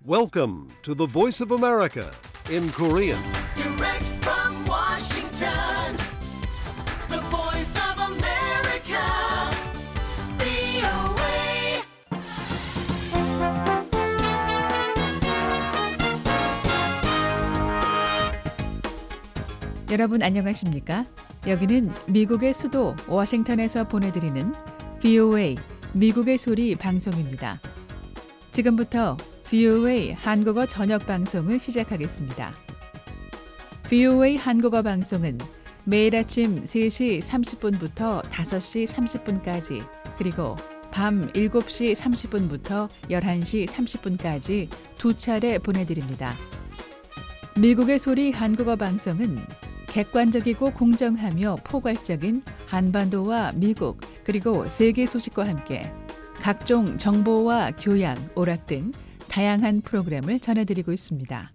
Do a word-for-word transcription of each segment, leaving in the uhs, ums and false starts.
Welcome to the Voice of America in Korean. Direct from Washington, the Voice of America, 브이오에이. 여러분 안녕하십니까? 여기는 미국의 수도 워싱턴에서 보내드리는 브이오에이 미국의 소리 방송입니다. 지금부터 브이오에이 한국어 저녁 방송을 시작하겠습니다. 브이오에이 한국어 방송은 매일 아침 세 시 삼십 분부터 다섯 시 삼십 분까지 그리고 밤 일곱 시 삼십 분부터 열한 시 삼십 분까지 두 차례 보내드립니다. 미국의 소리 한국어 방송은 객관적이고 공정하며 포괄적인 한반도와 미국 그리고 세계 소식과 함께 각종 정보와 교양, 오락 등 다양한 프로그램을 전해드리고 있습니다.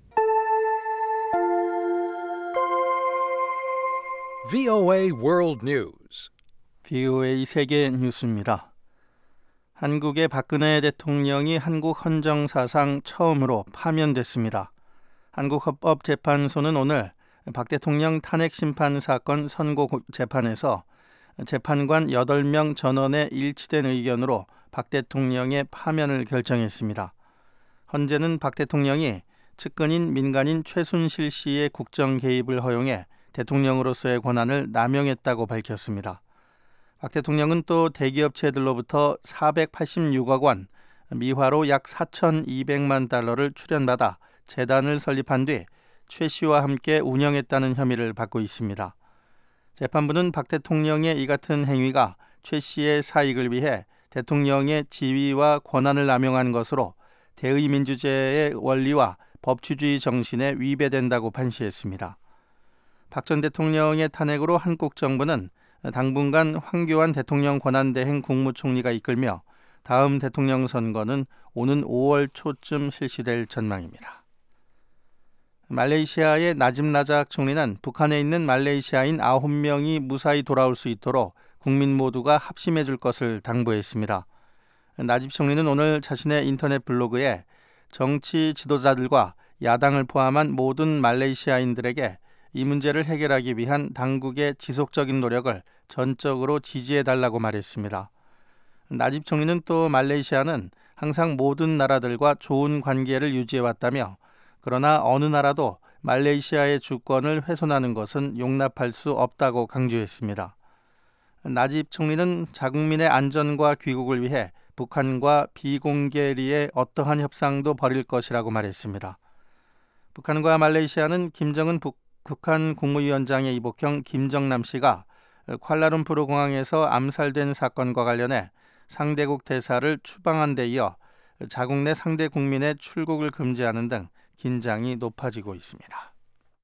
브이오에이 World News. 브이오에이 세계 뉴스입니다. 한국의 박근혜 대통령이 한국 헌정사상 처음으로 파면됐습니다. 한국헌법재판소는 오늘 박 대통령 탄핵심판 사건 선고 재판에서 재판관 여덟 명 전원의 일치된 의견으로 박 대통령의 파면을 결정했습니다. 헌재는 박 대통령이 측근인 민간인 최순실 씨의 국정 개입을 허용해 대통령으로서의 권한을 남용했다고 밝혔습니다. 박 대통령은 또 대기업체들로부터 사백팔십육억 원, 미화로 약 사천이백만 달러를 출연받아 재단을 설립한 뒤 최 씨와 함께 운영했다는 혐의를 받고 있습니다. 재판부는 박 대통령의 이 같은 행위가 최 씨의 사익을 위해 대통령의 지위와 권한을 남용한 것으로 대의민주제의 원리와 법치주의 정신에 위배된다고 판시했습니다. 박 전 대통령의 탄핵으로 한국 정부는 당분간 황교안 대통령 권한대행 국무총리가 이끌며 다음 대통령 선거는 오는 오월 초쯤 실시될 전망입니다. 말레이시아의 나집 라작 총리는 북한에 있는 말레이시아인 아홉 명이 무사히 돌아올 수 있도록 국민 모두가 합심해 줄 것을 당부했습니다. 나집 총리는 오늘 자신의 인터넷 블로그에 정치 지도자들과 야당을 포함한 모든 말레이시아인들에게 이 문제를 해결하기 위한 당국의 지속적인 노력을 전적으로 지지해달라고 말했습니다. 나집 총리는 또 말레이시아는 항상 모든 나라들과 좋은 관계를 유지해왔다며 그러나 어느 나라도 말레이시아의 주권을 훼손하는 것은 용납할 수 없다고 강조했습니다. 나집 총리는 자국민의 안전과 귀국을 위해 북한과 비공개리에 어떠한 협상도 벌일 것이라고 말했습니다. 북한과 말레이시아는 김정은 북, 북한 국무위원장의 이복형 김정남 씨가 쿠알라룸푸르 공항에서 암살된 사건과 관련해 상대국 대사를 추방한 데 이어 자국 내 상대 국민의 출국을 금지하는 등 긴장이 높아지고 있습니다.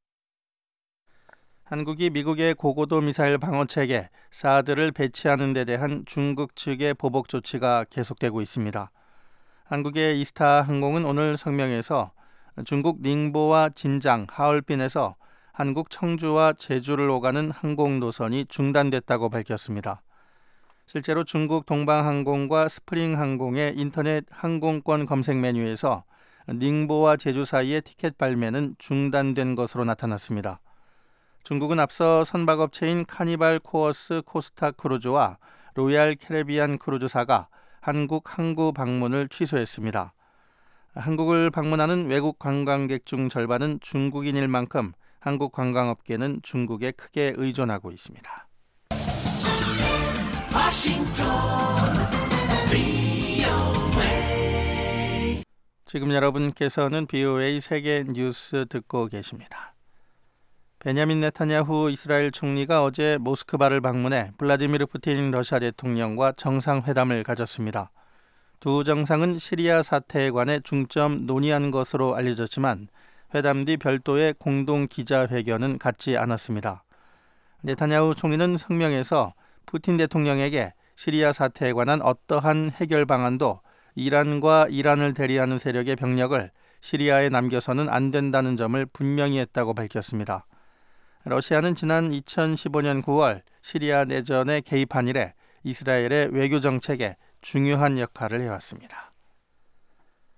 한국이 미국의 고고도 미사일 방어체계 사드를 배치하는 데 대한 중국 측의 보복 조치가 계속되고 있습니다. 한국의 이스타 항공은 오늘 성명에서 중국 닝보와 진장, 하얼빈에서 한국 청주와 제주를 오가는 항공 노선이 중단됐다고 밝혔습니다. 실제로 중국 동방항공과 스프링항공의 인터넷 항공권 검색 메뉴에서 닝보와 제주 사이의 티켓 발매는 중단된 것으로 나타났습니다. 중국은 앞서 선박업체인 카니발 코어스 코스타 크루즈와 로얄 캐리비안 크루즈사가 한국 항구 방문을 취소했습니다. 한국을 방문하는 외국 관광객 중 절반은 중국인일 만큼 한국 관광업계는 중국에 크게 의존하고 있습니다. 워싱턴, 브이오에이. 지금 여러분께서는 브이오에이 세계 뉴스 듣고 계십니다. 베냐민 네타냐후 이스라엘 총리가 어제 모스크바를 방문해 블라디미르 푸틴 러시아 대통령과 정상회담을 가졌습니다. 두 정상은 시리아 사태에 관해 중점 논의한 것으로 알려졌지만 회담 뒤 별도의 공동 기자회견은 갖지 않았습니다. 네타냐후 총리는 성명에서 푸틴 대통령에게 시리아 사태에 관한 어떠한 해결 방안도 이란과 이란을 대리하는 세력의 병력을 시리아에 남겨서는 안 된다는 점을 분명히 했다고 밝혔습니다. 러시아는 지난 이천십오 년 구월 시리아 내전에 개입한 이래 이스라엘의 외교 정책에 중요한 역할을 해왔습니다.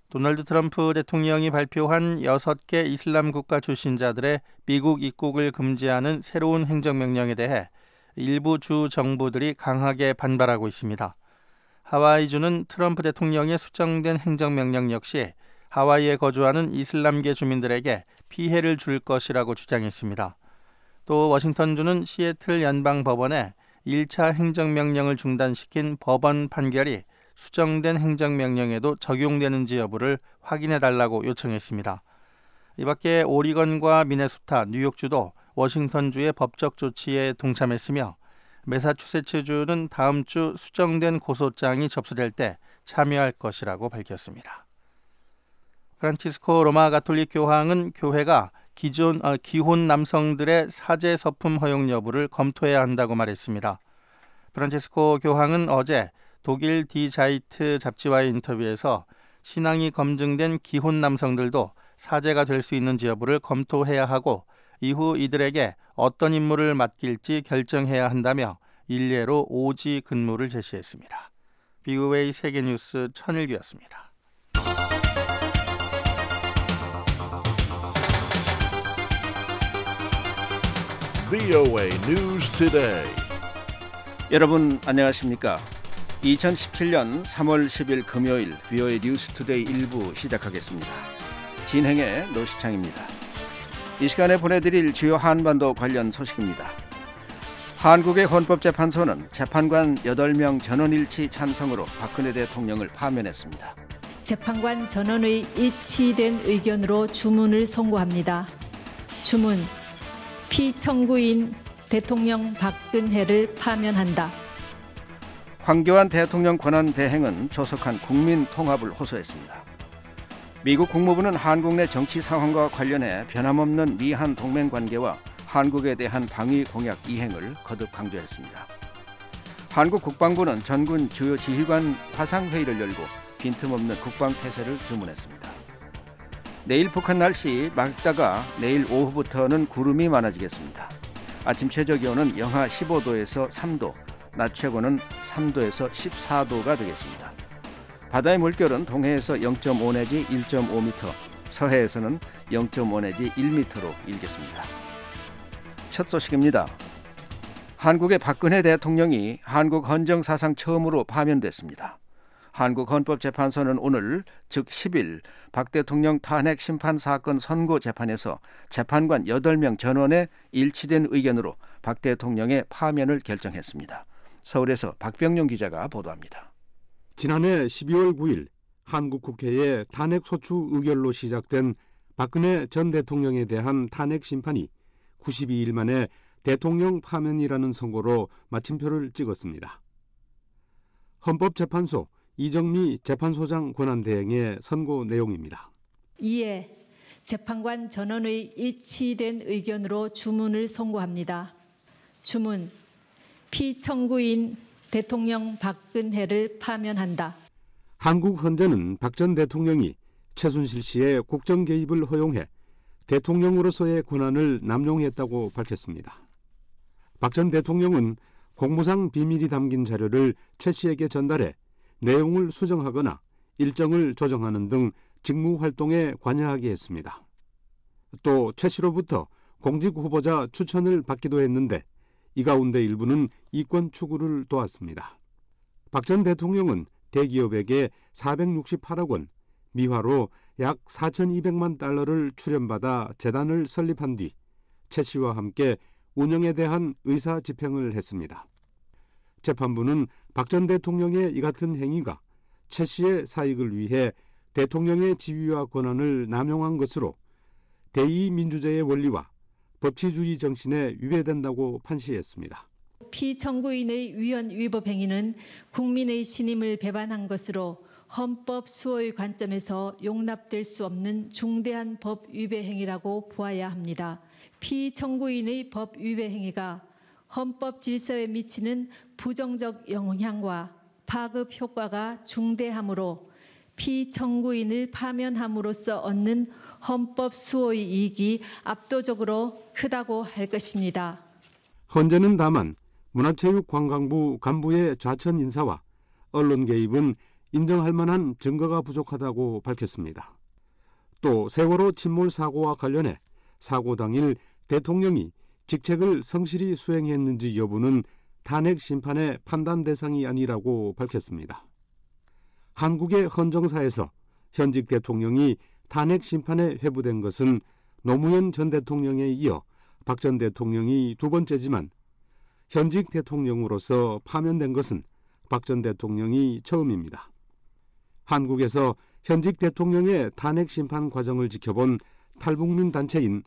도널드 트럼프 대통령이 발표한 여섯 개 이슬람 국가 출신자들의 미국 입국을 금지하는 새로운 행정명령에 대해 일부 주 정부들이 강하게 반발하고 있습니다. 하와이주는 트럼프 대통령의 수정된 행정명령 역시 하와이에 거주하는 이슬람계 주민들에게 피해를 줄 것이라고 주장했습니다. 또 워싱턴주는 시애틀 연방법원에 일 차 행정명령을 중단시킨 법원 판결이 수정된 행정명령에도 적용되는지 여부를 확인해달라고 요청했습니다. 이 밖에 오리건과 미네소타, 뉴욕주도 워싱턴주의 법적 조치에 동참했으며 매사추세츠주는 다음 주 수정된 고소장이 접수될 때 참여할 것이라고 밝혔습니다. 프란치스코 로마 가톨릭 교황은 교회가 기존, 어, 기혼 남성들의 사제 서품 허용 여부를 검토해야 한다고 말했습니다. 프란치스코 교황은 어제 독일 디 자이트 잡지와의 인터뷰에서 신앙이 검증된 기혼 남성들도 사제가 될 수 있는지 여부를 검토해야 하고 이후 이들에게 어떤 임무를 맡길지 결정해야 한다며 일례로 오지 근무를 제시했습니다. 비오에이 세계뉴스 천일규였습니다. 브이오에이 News Today. 여러분 안녕하십니까? 이천십칠년 삼월 십일 금요일 브이오에이 뉴스 투데이 일부 시작하겠습니다. 진행의 노시창입니다. 이 시간에 보내드릴 주요 한반도 관련 소식입니다. 한국의 헌법재판소는 재판관 여덟 명 전원일치 찬성으로 박근혜 대통령을 파면했습니다. 재판관 전원의 일치된 의견으로 주문을 선고합니다. 주문: 피청구인 대통령 박근혜를 파면한다. 황교안 대통령 권한 대행은 조속한 국민 통합을 호소했습니다. 미국 국무부는 한국 내 정치 상황과 관련해 변함없는 미한 동맹 관계와 한국에 대한 방위 공약 이행을 거듭 강조했습니다. 한국 국방부는 전군 주요 지휘관 화상회의를 열고 빈틈없는 국방태세를 주문했습니다. 내일 북한 날씨 맑다가 내일 오후부터는 구름이 많아지겠습니다. 아침 최저기온은 영하 십오 도에서 삼 도, 낮 최고는 삼 도에서 십사 도가 되겠습니다. 바다의 물결은 동해에서 영 점 오 내지 일 점 오 미터, 서해에서는 영 점 오 내지 일 미터로 일겠습니다. 첫 소식입니다. 한국의 박근혜 대통령이 한국 헌정사상 처음으로 파면됐습니다. 한국헌법재판소는 오늘 즉 십 일 박 대통령 탄핵 심판 사건 선고 재판에서 재판관 여덟 명 전원의 일치된 의견으로 박 대통령의 파면을 결정했습니다. 서울에서 박병용 기자가 보도합니다. 지난해 십이월 구일 한국 국회의 탄핵소추 의결로 시작된 박근혜 전 대통령에 대한 탄핵 심판이 구십이 일 만에 대통령 파면이라는 선고로 마침표를 찍었습니다. 헌법재판소 이정미 재판소장 권한대행의 선고 내용입니다. 이에 재판관 전원의 일치된 의견으로 주문을 선고합니다. 주문: 피청구인 대통령 박근혜를 파면한다. 한국 헌재는 박 전 대통령이 최순실 씨의 국정 개입을 허용해 대통령으로서의 권한을 남용했다고 밝혔습니다. 박 전 대통령은 공무상 비밀이 담긴 자료를 최 씨에게 전달해 내용을 수정하거나 일정을 조정하는 등 직무활동에 관여하게 했습니다. 또 최 씨로부터 공직 후보자 추천을 받기도 했는데 이 가운데 일부는 이권 추구를 도왔습니다. 박 전 대통령은 대기업에게 사백육십팔억 원, 미화로 약 사천이백만 달러를 출연받아 재단을 설립한 뒤 최 씨와 함께 운영에 대한 의사집행을 했습니다. 재판부는 박 전 대통령의 이 같은 행위가 최 씨의 사익을 위해 대통령의 지위와 권한을 남용한 것으로 대의 민주제의 원리와 법치주의 정신에 위배된다고 판시했습니다. 피청구인의 위헌 위법 행위는 국민의 신임을 배반한 것으로 헌법 수호의 관점에서 용납될 수 없는 중대한 법 위배 행위라고 보아야 합니다. 피청구인의 법 위배 행위가 헌법 질서에 미치는 부정적 영향과 파급 효과가 중대하므로 피청구인을 파면함으로써 얻는 헌법 수호의 이익이 압도적으로 크다고 할 것입니다. 헌재는 다만 문화체육관광부 간부의 좌천 인사와 언론 개입은 인정할 만한 증거가 부족하다고 밝혔습니다. 또 세월호 침몰 사고와 관련해 사고 당일 대통령이 직책을 성실히 수행했는지 여부는 탄핵 심판의 판단 대상이 아니라고 밝혔습니다. 한국의 헌정사에서 현직 대통령이 탄핵 심판에 회부된 것은 노무현 전 대통령에 이어 박 전 대통령이 두 번째지만 현직 대통령으로서 파면된 것은 박 전 대통령이 처음입니다. 한국에서 현직 대통령의 탄핵 심판 과정을 지켜본 탈북민 단체인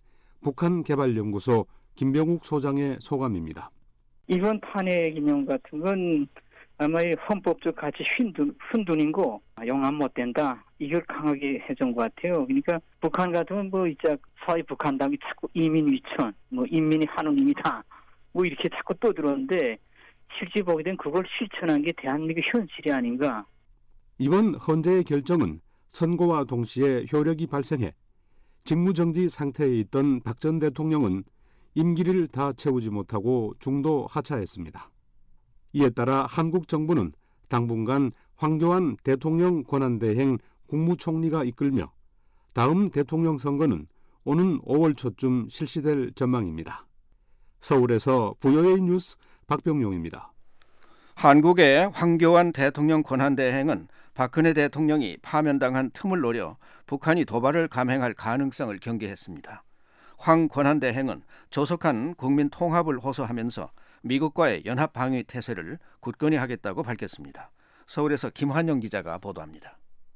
북한개발연구소 김병욱 소장의 소감입니다. 이번 탄핵 인용 같은 건 아마 헌법적 가치 흔들, 흔들린고 용납 못 된다. 이걸 강하게 해준 것 같아요. 그러니까 북한 같으면 뭐 이제 서해 북한당이 자꾸 이민 위천, 뭐 인민이 하느님이다. 뭐 이렇게 자꾸 떠들었는데 실제 보게 되면 그걸 실천한 게 대한민국 현실이 아닌가. 이번 헌재의 결정은 선고와 동시에 효력이 발생해 직무정지 상태에 있던 박 전 대통령은 임기를 다 채우지 못하고 중도 하차했습니다. 이에 따라 한국 정부는 당분간 황교안 대통령 권한대행 국무총리가 이끌며 다음 대통령 선거는 오는 오월 초쯤 실시될 전망입니다. 서울에서 브이오에이 뉴스 박병용입니다. 한국의 황교안 대통령 권한대행은 박근혜 대통령이 파면당한 틈을 노려 북한이 도발을 감행할 가능성을 경계했습니다. 황 권한대행은 조속한 국민 통합을 호소하면서 미국과의 연합 방위 태세를 굳건히 하겠다고 밝혔습니다. 서울에서 김환영 기자가 보도합니다.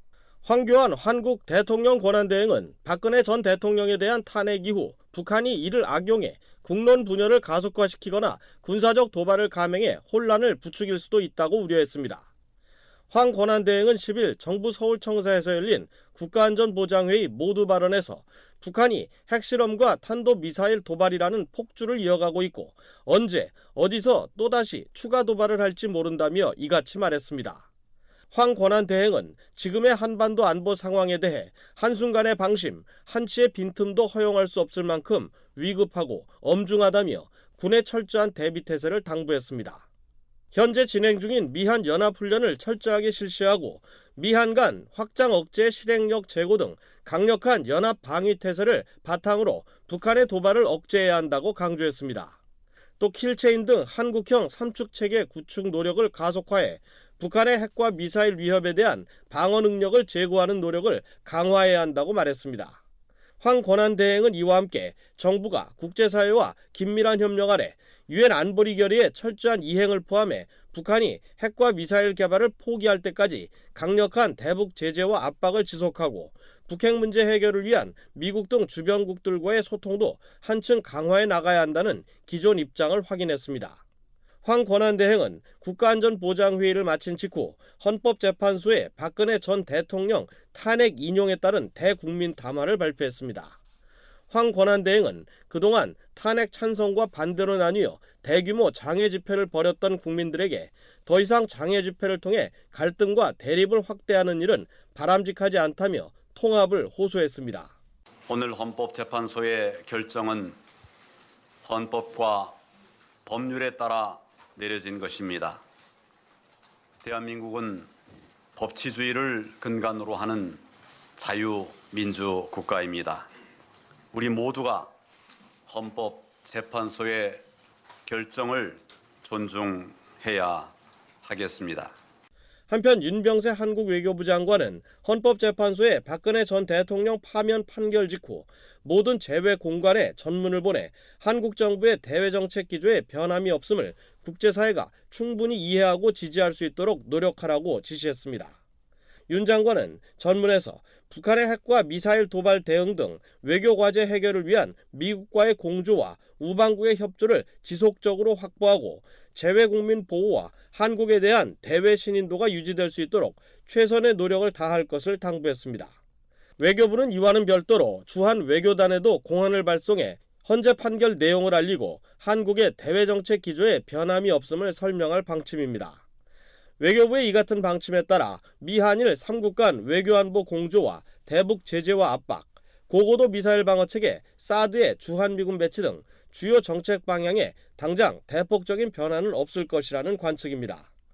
황교안 한국 대통령 권한대행은 박근혜 전 대통령에 대한 탄핵 이후 북한이 이를 악용해 국론 분열을 가속화시키거나 군사적 도발을 감행해 혼란을 부추길 수도 있다고 우려했습니다. 황 권한대행은 십일 정부 서울청사에서 열린 국가안전보장회의 모두 발언에서 북한이 핵실험과 탄도미사일 도발이라는 폭주를 이어가고 있고 언제 어디서 또다시 추가 도발을 할지 모른다며 이같이 말했습니다. 황 권한대행은 지금의 한반도 안보 상황에 대해 한순간의 방심, 한치의 빈틈도 허용할 수 없을 만큼 위급하고 엄중하다며 군의 철저한 대비태세를 당부했습니다. 현재 진행 중인 미한 연합훈련을 철저하게 실시하고 미한 간 확장 억제 실행력 제고 등 강력한 연합 방위태세를 바탕으로 북한의 도발을 억제해야 한다고 강조했습니다. 또 킬체인 등 한국형 삼축체계 구축 노력을 가속화해 북한의 핵과 미사일 위협에 대한 방어 능력을 제고하는 노력을 강화해야 한다고 말했습니다. 황 권한대행은 이와 함께 정부가 국제사회와 긴밀한 협력 아래 유엔 안보리 결의의 철저한 이행을 포함해 북한이 핵과 미사일 개발을 포기할 때까지 강력한 대북 제재와 압박을 지속하고 북핵 문제 해결을 위한 미국 등 주변국들과의 소통도 한층 강화해 나가야 한다는 기존 입장을 확인했습니다. 황 권한대행은 국가안전보장회의를 마친 직후 헌법재판소에 박근혜 전 대통령 탄핵 인용에 따른 대국민 담화를 발표했습니다. 황 권한대행은 그동안 탄핵 찬성과 반대로 나뉘어 대규모 장애 집회를 벌였던 국민들에게 더 이상 장애 집회를 통해 갈등과 대립을 확대하는 일은 바람직하지 않다며 통합을 호소했습니다. 오늘 헌법재판소의 결정은 헌법과 법률에 따라 내려진 것입니다. 대한민국은 법치주의를 근간으로 하는 자유민주 국가입니다. 우리 모두가 헌법재판소의 결정을 존중해야 하겠습니다. 한편 윤병세 한국 외교부 장관은 헌법재판소의 박근혜 전 대통령 파면 판결 직후 모든 재외 공관에 전문을 보내 한국 정부의 대외정책 기조에 변함이 없음을 국제사회가 충분히 이해하고 지지할 수 있도록 노력하라고 지시했습니다. 윤 장관은 전문에서 북한의 핵과 미사일 도발 대응 등 외교과제 해결을 위한 미국과의 공조와 우방국의 협조를 지속적으로 확보하고 재외국민 보호와 한국에 대한 대외 신인도가 유지될 수 있도록 최선의 노력을 다할 것을 당부했습니다. 외교부는 이와는 별도로 주한 외교단에도 공안을 발송해 헌재 판결 내용을 알리고 한국의 대외정책 기조에 변함이 없음을 설명할 방침입니다. 외교부의 이 같은 방침에 따라 미한일 삼국 간 외교안보 공조와 대북 제재와 압박, 고고도 미사일 방어체계 사드의 주한미군 배치 등 주요 정책 방향에 당장 대폭적인 변화는 없을 것이라는 관측입니다.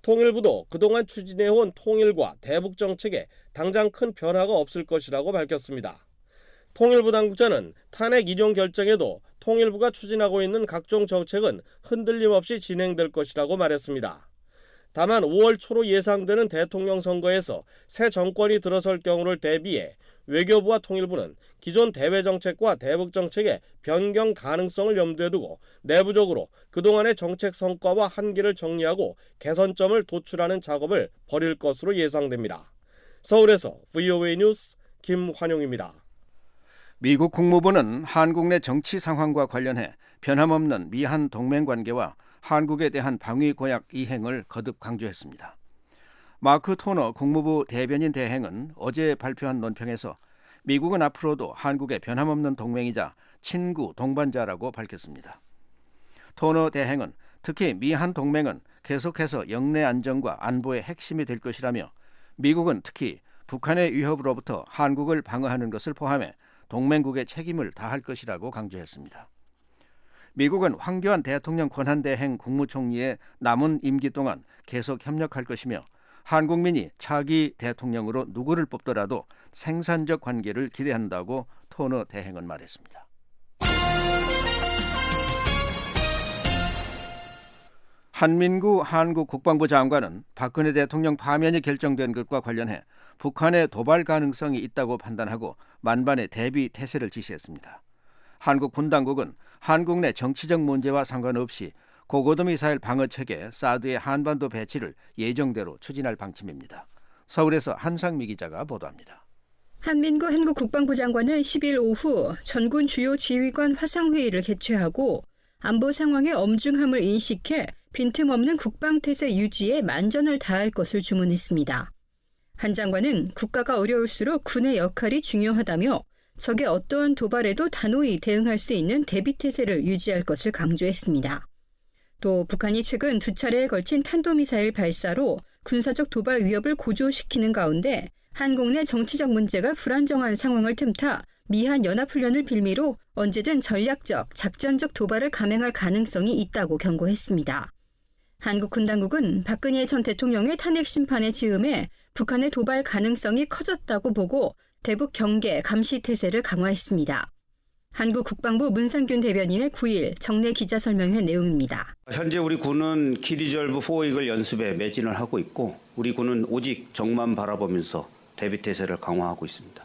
통일부도 그동안 추진해온 통일과 대북 정책에 당장 큰 변화가 없을 것이라고 밝혔습니다. 통일부 당국자는 탄핵 인용 결정에도 통일부가 추진하고 있는 각종 정책은 흔들림 없이 진행될 것이라고 말했습니다. 다만 오월 초로 예상되는 대통령 선거에서 새 정권이 들어설 경우를 대비해 외교부와 통일부는 기존 대외 정책과 대북 정책의 변경 가능성을 염두에 두고 내부적으로 그동안의 정책 성과와 한계를 정리하고 개선점을 도출하는 작업을 벌일 것으로 예상됩니다. 서울에서 브이오에이 뉴스 김환용입니다. 미국 국무부는 한국 내 정치 상황과 관련해 변함없는 미한 동맹관계와 한국에 대한 방위 고약 이행을 거듭 강조했습니다. 마크 토너 국무부 대변인 대행은 어제 발표한 논평에서 미국은 앞으로도 한국의 변함없는 동맹이자 친구 동반자라고 밝혔습니다. 토너 대행은 특히 미한 동맹은 계속해서 영내 안정과 안보의 핵심이 될 것이라며 미국은 특히 북한의 위협으로부터 한국을 방어하는 것을 포함해 동맹국의 책임을 다할 것이라고 강조했습니다. 미국은 황교안 대통령 권한대행 국무총리의 남은 임기 동안 계속 협력할 것이며 한국민이 차기 대통령으로 누구를 뽑더라도 생산적 관계를 기대한다고 토너 대행은 말했습니다. 한민구 한국 국방부 장관은 박근혜 대통령 파면이 결정된 것과 관련해 북한의 도발 가능성이 있다고 판단하고 만반의 대비 태세를 지시했습니다. 한국 군 당국은 한국 내 정치적 문제와 상관없이 고고도 미사일 방어체계 사드의 한반도 배치를 예정대로 추진할 방침입니다. 서울에서 한상미 기자가 보도합니다. 한민구 한국 국방부 장관은 십일 오후 전군 주요 지휘관 화상회의를 개최하고 안보 상황의 엄중함을 인식해 빈틈없는 국방태세 유지에 만전을 다할 것을 주문했습니다. 한 장관은 국가가 어려울수록 군의 역할이 중요하다며 적의 어떠한 도발에도 단호히 대응할 수 있는 대비태세를 유지할 것을 강조했습니다. 또 북한이 최근 두 차례에 걸친 탄도미사일 발사로 군사적 도발 위협을 고조시키는 가운데 한국 내 정치적 문제가 불안정한 상황을 틈타 미한 연합훈련을 빌미로 언제든 전략적, 작전적 도발을 감행할 가능성이 있다고 경고했습니다. 한국 군 당국은 박근혜 전 대통령의 탄핵 심판의 즈음에 북한의 도발 가능성이 커졌다고 보고 대북 경계, 감시 태세를 강화했습니다. 한국 국방부 문상균 대변인의 구 일 정례 기자 설명회 내용입니다. 현재 우리 군은 키리졸브 포이글 연습에 매진을 하고 있고 우리 군은 오직 적만 바라보면서 대비 태세를 강화하고 있습니다.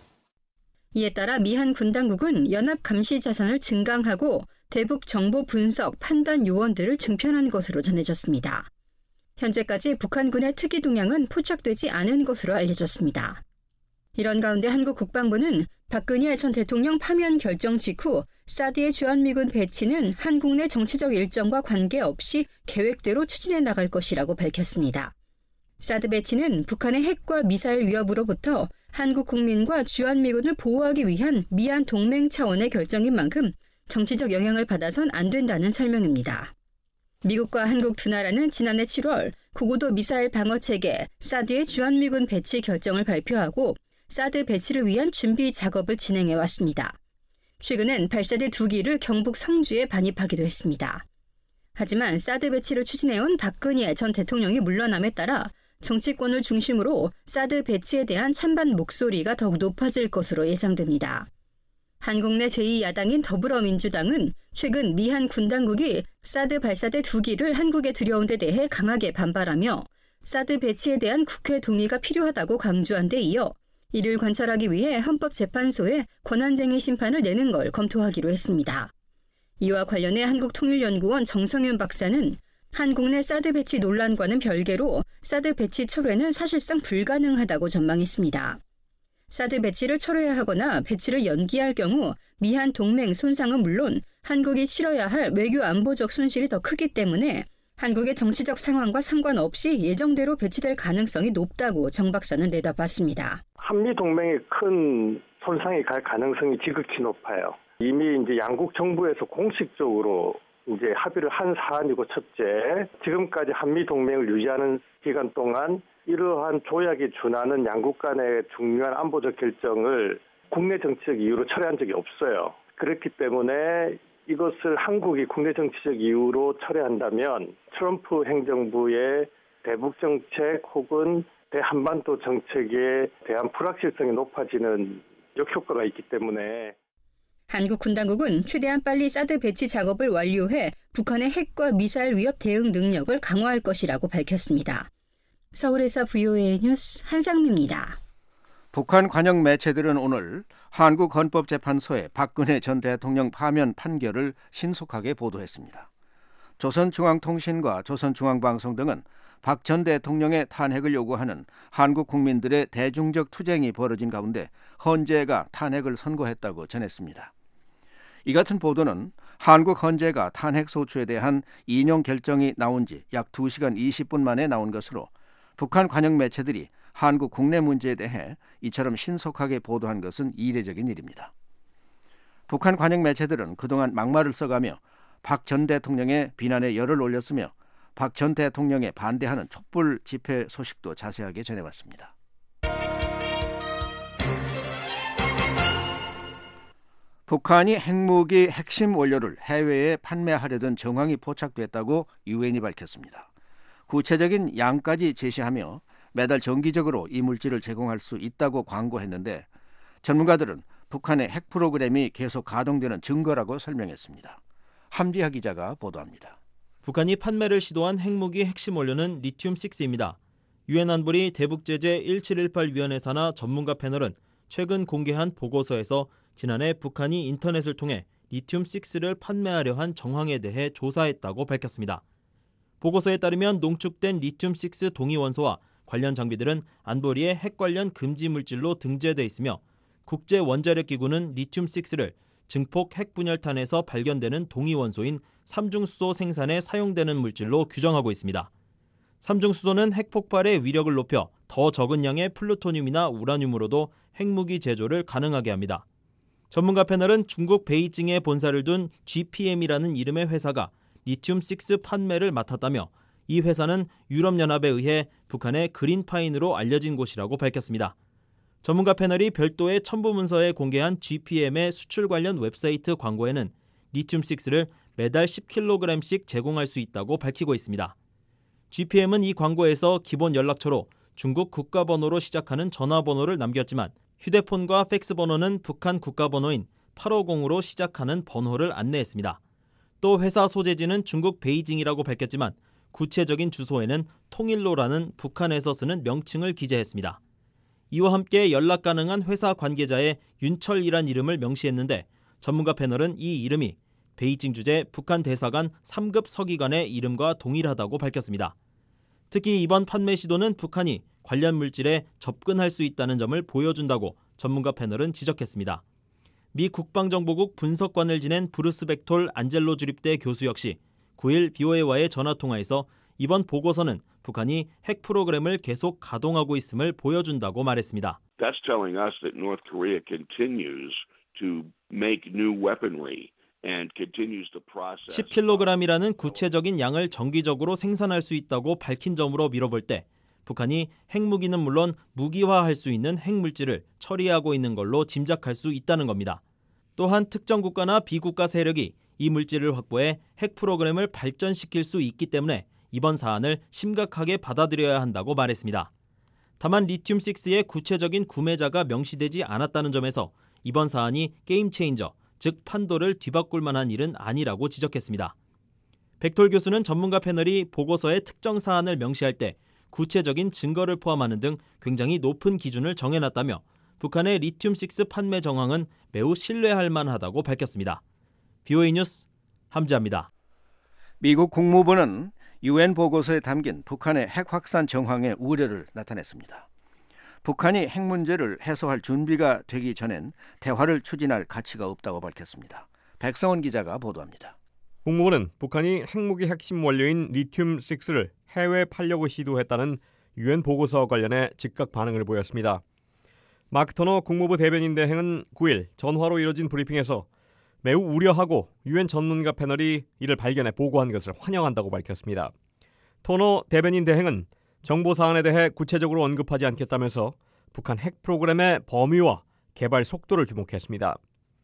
이에 따라 미한 군 당국은 연합 감시 자산을 증강하고 대북 정보 분석, 판단 요원들을 증편한 것으로 전해졌습니다. 현재까지 북한군의 특이 동향은 포착되지 않은 것으로 알려졌습니다. 이런 가운데 한국 국방부는 박근혜 전 대통령 파면 결정 직후 사드의 주한미군 배치는 한국 내 정치적 일정과 관계없이 계획대로 추진해 나갈 것이라고 밝혔습니다. 사드 배치는 북한의 핵과 미사일 위협으로부터 한국 국민과 주한미군을 보호하기 위한 미한 동맹 차원의 결정인 만큼 정치적 영향을 받아선 안 된다는 설명입니다. 미국과 한국 두 나라는 지난해 칠월 고고도 미사일 방어체계 사드의 주한미군 배치 결정을 발표하고 사드 배치를 위한 준비 작업을 진행해 왔습니다. 최근엔 발사대 두 기를 경북 성주에 반입하기도 했습니다. 하지만 사드 배치를 추진해온 박근혜 전 대통령이 물러남에 따라 정치권을 중심으로 사드 배치에 대한 찬반 목소리가 더욱 높아질 것으로 예상됩니다. 한국 내 제이 야당인 더불어민주당은 최근 미한 군 당국이 사드 발사대 두 기를 한국에 들여온 데 대해 강하게 반발하며 사드 배치에 대한 국회 동의가 필요하다고 강조한 데 이어 이를 관철하기 위해 헌법재판소에 권한쟁의 심판을 내는 걸 검토하기로 했습니다. 이와 관련해 한국통일연구원 정성윤 박사는 한국 내 사드 배치 논란과는 별개로 사드 배치 철회는 사실상 불가능하다고 전망했습니다. 사드 배치를 철회해야 하거나 배치를 연기할 경우 미한 동맹 손상은 물론 한국이 치러야 할 외교 안보적 손실이 더 크기 때문에 한국의 정치적 상황과 상관없이 예정대로 배치될 가능성이 높다고 정 박사는 내다봤습니다. 한미동맹에 큰 손상이 갈 가능성이 지극히 높아요. 이미 이제 양국 정부에서 공식적으로 이제 합의를 한 사안이고 첫째, 지금까지 한미동맹을 유지하는 기간 동안 이러한 조약에 준하는 양국 간의 중요한 안보적 결정을 국내 정치적 이유로 철회한 적이 없어요. 그렇기 때문에 이것을 한국이 국내 정치적 이유로 철회한다면 트럼프 행정부의 대북 정책 혹은 대한반도 정책에 대한 불확실성이 높아지는 역효과가 있기 때문에 한국 군당국은 최대한 빨리 사드 배치 작업을 완료해 북한의 핵과 미사일 위협 대응 능력을 강화할 것이라고 밝혔습니다. 서울에서 브이오에이 뉴스 한상미입니다. 북한 관영 매체들은 오늘 한국헌법재판소의 박근혜 전 대통령 파면 판결을 신속하게 보도했습니다. 조선중앙통신과 조선중앙방송 등은 박 전 대통령의 탄핵을 요구하는 한국 국민들의 대중적 투쟁이 벌어진 가운데 헌재가 탄핵을 선고했다고 전했습니다. 이 같은 보도는 한국 헌재가 탄핵 소추에 대한 인용 결정이 나온 지 약 두 시간 이십 분 만에 나온 것으로 북한 관영 매체들이 한국 국내 문제에 대해 이처럼 신속하게 보도한 것은 이례적인 일입니다. 북한 관영 매체들은 그동안 막말을 써가며 박 전 대통령의 비난에 열을 올렸으며 박 전 대통령에 반대하는 촛불 집회 소식도 자세하게 전해왔습니다. 북한이 핵무기 핵심 원료를 해외에 판매하려던 정황이 포착됐다고 유엔이 밝혔습니다. 구체적인 양까지 제시하며 매달 정기적으로 이 물질을 제공할 수 있다고 광고했는데 전문가들은 북한의 핵 프로그램이 계속 가동되는 증거라고 설명했습니다. 함지하 기자가 보도합니다. 북한이 판매를 시도한 핵무기 핵심 원료는 리튬 식스입니다. 유엔 안보리 대북제재 일칠일팔 위원회 산하 전문가 패널은 최근 공개한 보고서에서 지난해 북한이 인터넷을 통해 리튬 식스를 판매하려 한 정황에 대해 조사했다고 밝혔습니다. 보고서에 따르면 농축된 리튬 식스 동위 원소와 관련 장비들은 안보리의 핵 관련 금지 물질로 등재돼 있으며 국제 원자력 기구는 리튬 식스를 증폭 핵 분열탄에서 발견되는 동위 원소인 삼중수소 생산에 사용되는 물질로 규정하고 있습니다. 삼중수소는 핵 폭발의 위력을 높여 더 적은 양의 플루토늄이나 우라늄으로도 핵무기 제조를 가능하게 합니다. 전문가 패널은 중국 베이징에 본사를 둔 지피엠이라는 이름의 회사가 리튬 식스 판매를 맡았다며 이 회사는 유럽연합에 의해 북한의 그린파인으로 알려진 곳이라고 밝혔습니다. 전문가 패널이 별도의 첨부 문서에 공개한 지피엠의 수출 관련 웹사이트 광고에는 리튬 식스를 매달 십 킬로그램씩 제공할 수 있다고 밝히고 있습니다. 지피엠은 이 광고에서 기본 연락처로 중국 국가번호로 시작하는 전화번호를 남겼지만 휴대폰과 팩스 번호는 북한 국가번호인 팔오공으로 시작하는 번호를 안내했습니다. 또 회사 소재지는 중국 베이징이라고 밝혔지만 구체적인 주소에는 통일로라는 북한에서 쓰는 명칭을 기재했습니다. 이와 함께 연락 가능한 회사 관계자의 윤철이란 이름을 명시했는데 전문가 패널은 이 이름이 베이징 주재 북한 대사관 삼 급 서기관의 이름과 동일하다고 밝혔습니다. 특히 이번 판매 시도는 북한이 관련 물질에 접근할 수 있다는 점을 보여준다고 전문가 패널은 지적했습니다. 미 국방정보국 분석관을 지낸 브루스 벡톨 안젤로 주립대 교수 역시 구일 브이오에이와의 전화통화에서 이번 보고서는 북한이 핵 프로그램을 계속 가동하고 있음을 보여준다고 말했습니다. That's telling us that North Korea continues to make new weaponry and continues to process. 십 킬로그램이라는 구체적인 양을 정기적으로 생산할 수 있다고 밝힌 점으로 미뤄볼 때 북한이 핵무기는 물론 무기화할 수 있는 핵물질을 처리하고 있는 걸로 짐작할 수 있다는 겁니다. 또한 특정 국가나 비국가 세력이 이 물질을 확보해 핵 프로그램을 발전시킬 수 있기 때문에 이번 사안을 심각하게 받아들여야 한다고 말했습니다. 다만 리튬 식스의 구체적인 구매자가 명시되지 않았다는 점에서 이번 사안이 게임 체인저, 즉 판도를 뒤바꿀 만한 일은 아니라고 지적했습니다. 벡톨 교수는 전문가 패널이 보고서의 특정 사안을 명시할 때 구체적인 증거를 포함하는 등 굉장히 높은 기준을 정해놨다며 북한의 리튬 식스 판매 정황은 매우 신뢰할 만하다고 밝혔습니다. 브이오에이 뉴스 함지아입니다. 미국 국무부는 유엔 보고서에 담긴 북한의 핵 확산 정황에 우려를 나타냈습니다. 북한이 핵 문제를 해소할 준비가 되기 전엔 대화를 추진할 가치가 없다고 밝혔습니다. 백성원 기자가 보도합니다. 국무부는 북한이 핵무기 핵심 원료인 리튬 식스를 해외에 팔려고 시도했다는 유엔 보고서 관련해 즉각 반응을 보였습니다. 마크 터너 국무부 대변인 대행은 구일 전화로 이뤄진 브리핑에서 매우 우려하고 유엔 전문가 패널이 이를 발견해 보고한 것을 환영한다고 밝혔습니다. 터너 대변인 대행은 정보 사안에 대해 구체적으로 언급하지 않겠다면서 북한 핵 프로그램의 범위와 개발 속도를 주목했습니다.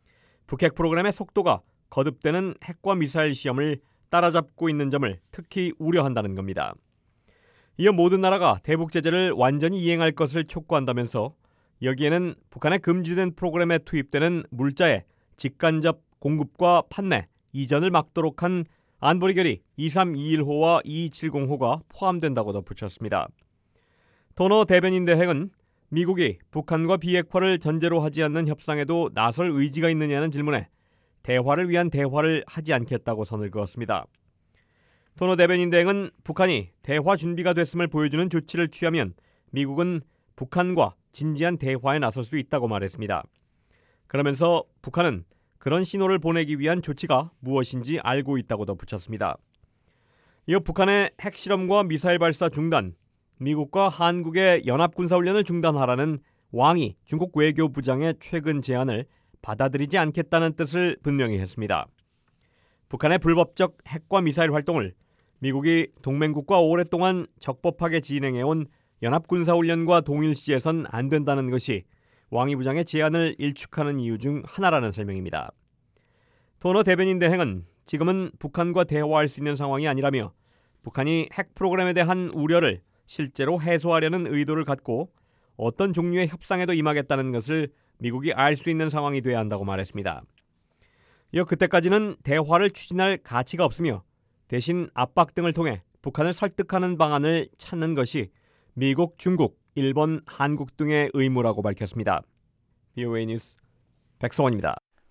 북핵 프로그램의 속도가 거듭되는 핵과 미사일 시험을 따라잡고 있는 점을 특히 우려한다는 겁니다. 이어 모든 나라가 대북 제재를 완전히 이행할 것을 촉구한다면서 여기에는 북한의 금지된 프로그램에 투입되는 물자의 직간접 공급과 판매, 이전을 막도록 한 안보리 결의 이삼이일호와 이이칠공호가 포함된다고 덧붙였습니다. 토너 대변인 대행은 미국이 북한과 비핵화를 전제로 하지 않는 협상에도 나설 의지가 있느냐는 질문에 대화를 위한 대화를 하지 않겠다고 선을 그었습니다. 토너 대변인 대행은 북한이 대화 준비가 됐음을 보여주는 조치를 취하면 미국은 북한과 진지한 대화에 나설 수 있다고 말했습니다. 그러면서 북한은 그런 신호를 보내기 위한 조치가 무엇인지 알고 있다고 덧붙였습니다. 이어 북한의 핵실험과 미사일 발사 중단, 미국과 한국의 연합군사훈련을 중단하라는 왕이 중국 외교부장의 최근 제안을 받아들이지 않겠다는 뜻을 분명히 했습니다. 북한의 불법적 핵과 미사일 활동을 미국이 동맹국과 오랫동안 적법하게 진행해온 연합군사훈련과 동일시해선 안 된다는 것이 왕이 부장의 제안을 일축하는 이유 중 하나라는 설명입니다. 토너 대변인 대행은 지금은 북한과 대화할 수 있는 상황이 아니라며 북한이 핵 프로그램에 대한 우려를 실제로 해소하려는 의도를 갖고 어떤 종류의 협상에도 임하겠다는 것을 미국이 알 수 있는 상황이 돼야 한다고 말했습니다. 이어 그때까지는 대화를 추진할 가치가 없으며 대신 압박 등을 통해 북한을 설득하는 방안을 찾는 것이 미국, 중국, 일본, 한국 등의 의무라고 밝혔습니다. 비오에이 뉴스 백성원입니다.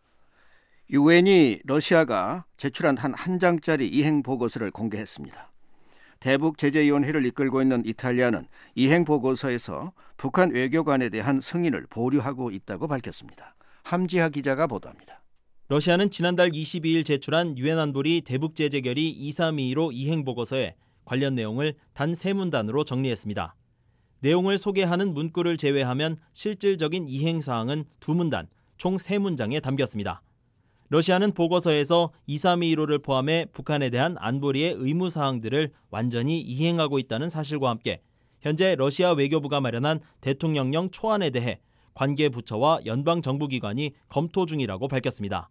유엔이 러시아가 제출한 한 한 장짜리 이행 보고서를 공개했습니다. 대북 제재위원회를 이끌고 있는 이탈리아는 이행 보고서에서 북한 외교관에 대한 승인을 보류하고 있다고 밝혔습니다. 함지하 기자가 보도합니다. 러시아는 지난달 이십이일 제출한 유엔 안보리 대북 제재 결의 이삼이일호 이행 보고서에 관련 내용을 단 세 문단으로 정리했습니다. 내용을 소개하는 문구를 제외하면 실질적인 이행 사항은 두 문단, 총 세 문장에 담겼습니다. 러시아는 보고서에서 이삼이일호를 포함해 북한에 대한 안보리의 의무 사항들을 완전히 이행하고 있다는 사실과 함께 현재 러시아 외교부가 마련한 대통령령 초안에 대해 관계 부처와 연방정부기관이 검토 중이라고 밝혔습니다.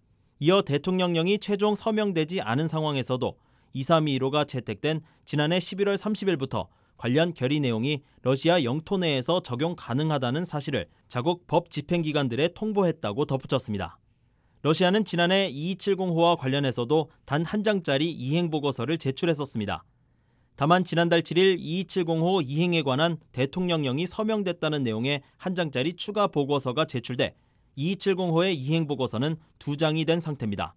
이어 대통령령이 최종 서명되지 않은 상황에서도 이삼이일호가 채택된 지난해 십일월 삼십일부터 관련 결의 내용이 러시아 영토 내에서 적용 가능하다는 사실을 자국 법 집행기관들에 통보했다고 덧붙였습니다. 러시아는 지난해 이이칠공호와 관련해서도 단 한 장짜리 이행보고서를 제출했었습니다. 다만 지난달 칠일 이이칠공호 이행에 관한 대통령령이 서명됐다는 내용의 한 장짜리 추가 보고서가 제출돼 이이칠공호의 이행보고서는 두 장이 된 상태입니다.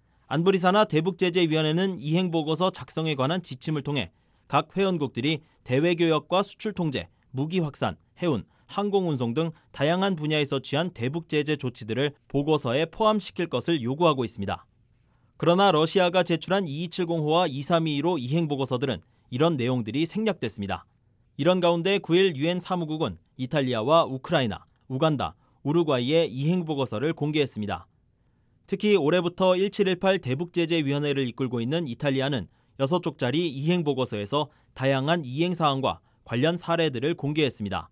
안보리사나 대북제재위원회는 이행보고서 작성에 관한 지침을 통해 각 회원국들이 대외교역과 수출통제, 무기확산, 해운, 항공운송 등 다양한 분야에서 취한 대북제재 조치들을 보고서에 포함시킬 것을 요구하고 있습니다. 그러나 러시아가 제출한 이이칠공호와 이삼이일호 이행보고서들은 이런 내용들이 생략됐습니다. 이런 가운데 구일 유엔 사무국은 이탈리아와 우크라이나, 우간다, 우루과이의 이행보고서를 공개했습니다. 특히 올해부터 일칠일팔 대북제재위원회를 이끌고 있는 이탈리아는 여섯 쪽짜리 이행보고서에서 다양한 이행사항과 관련 사례들을 공개했습니다.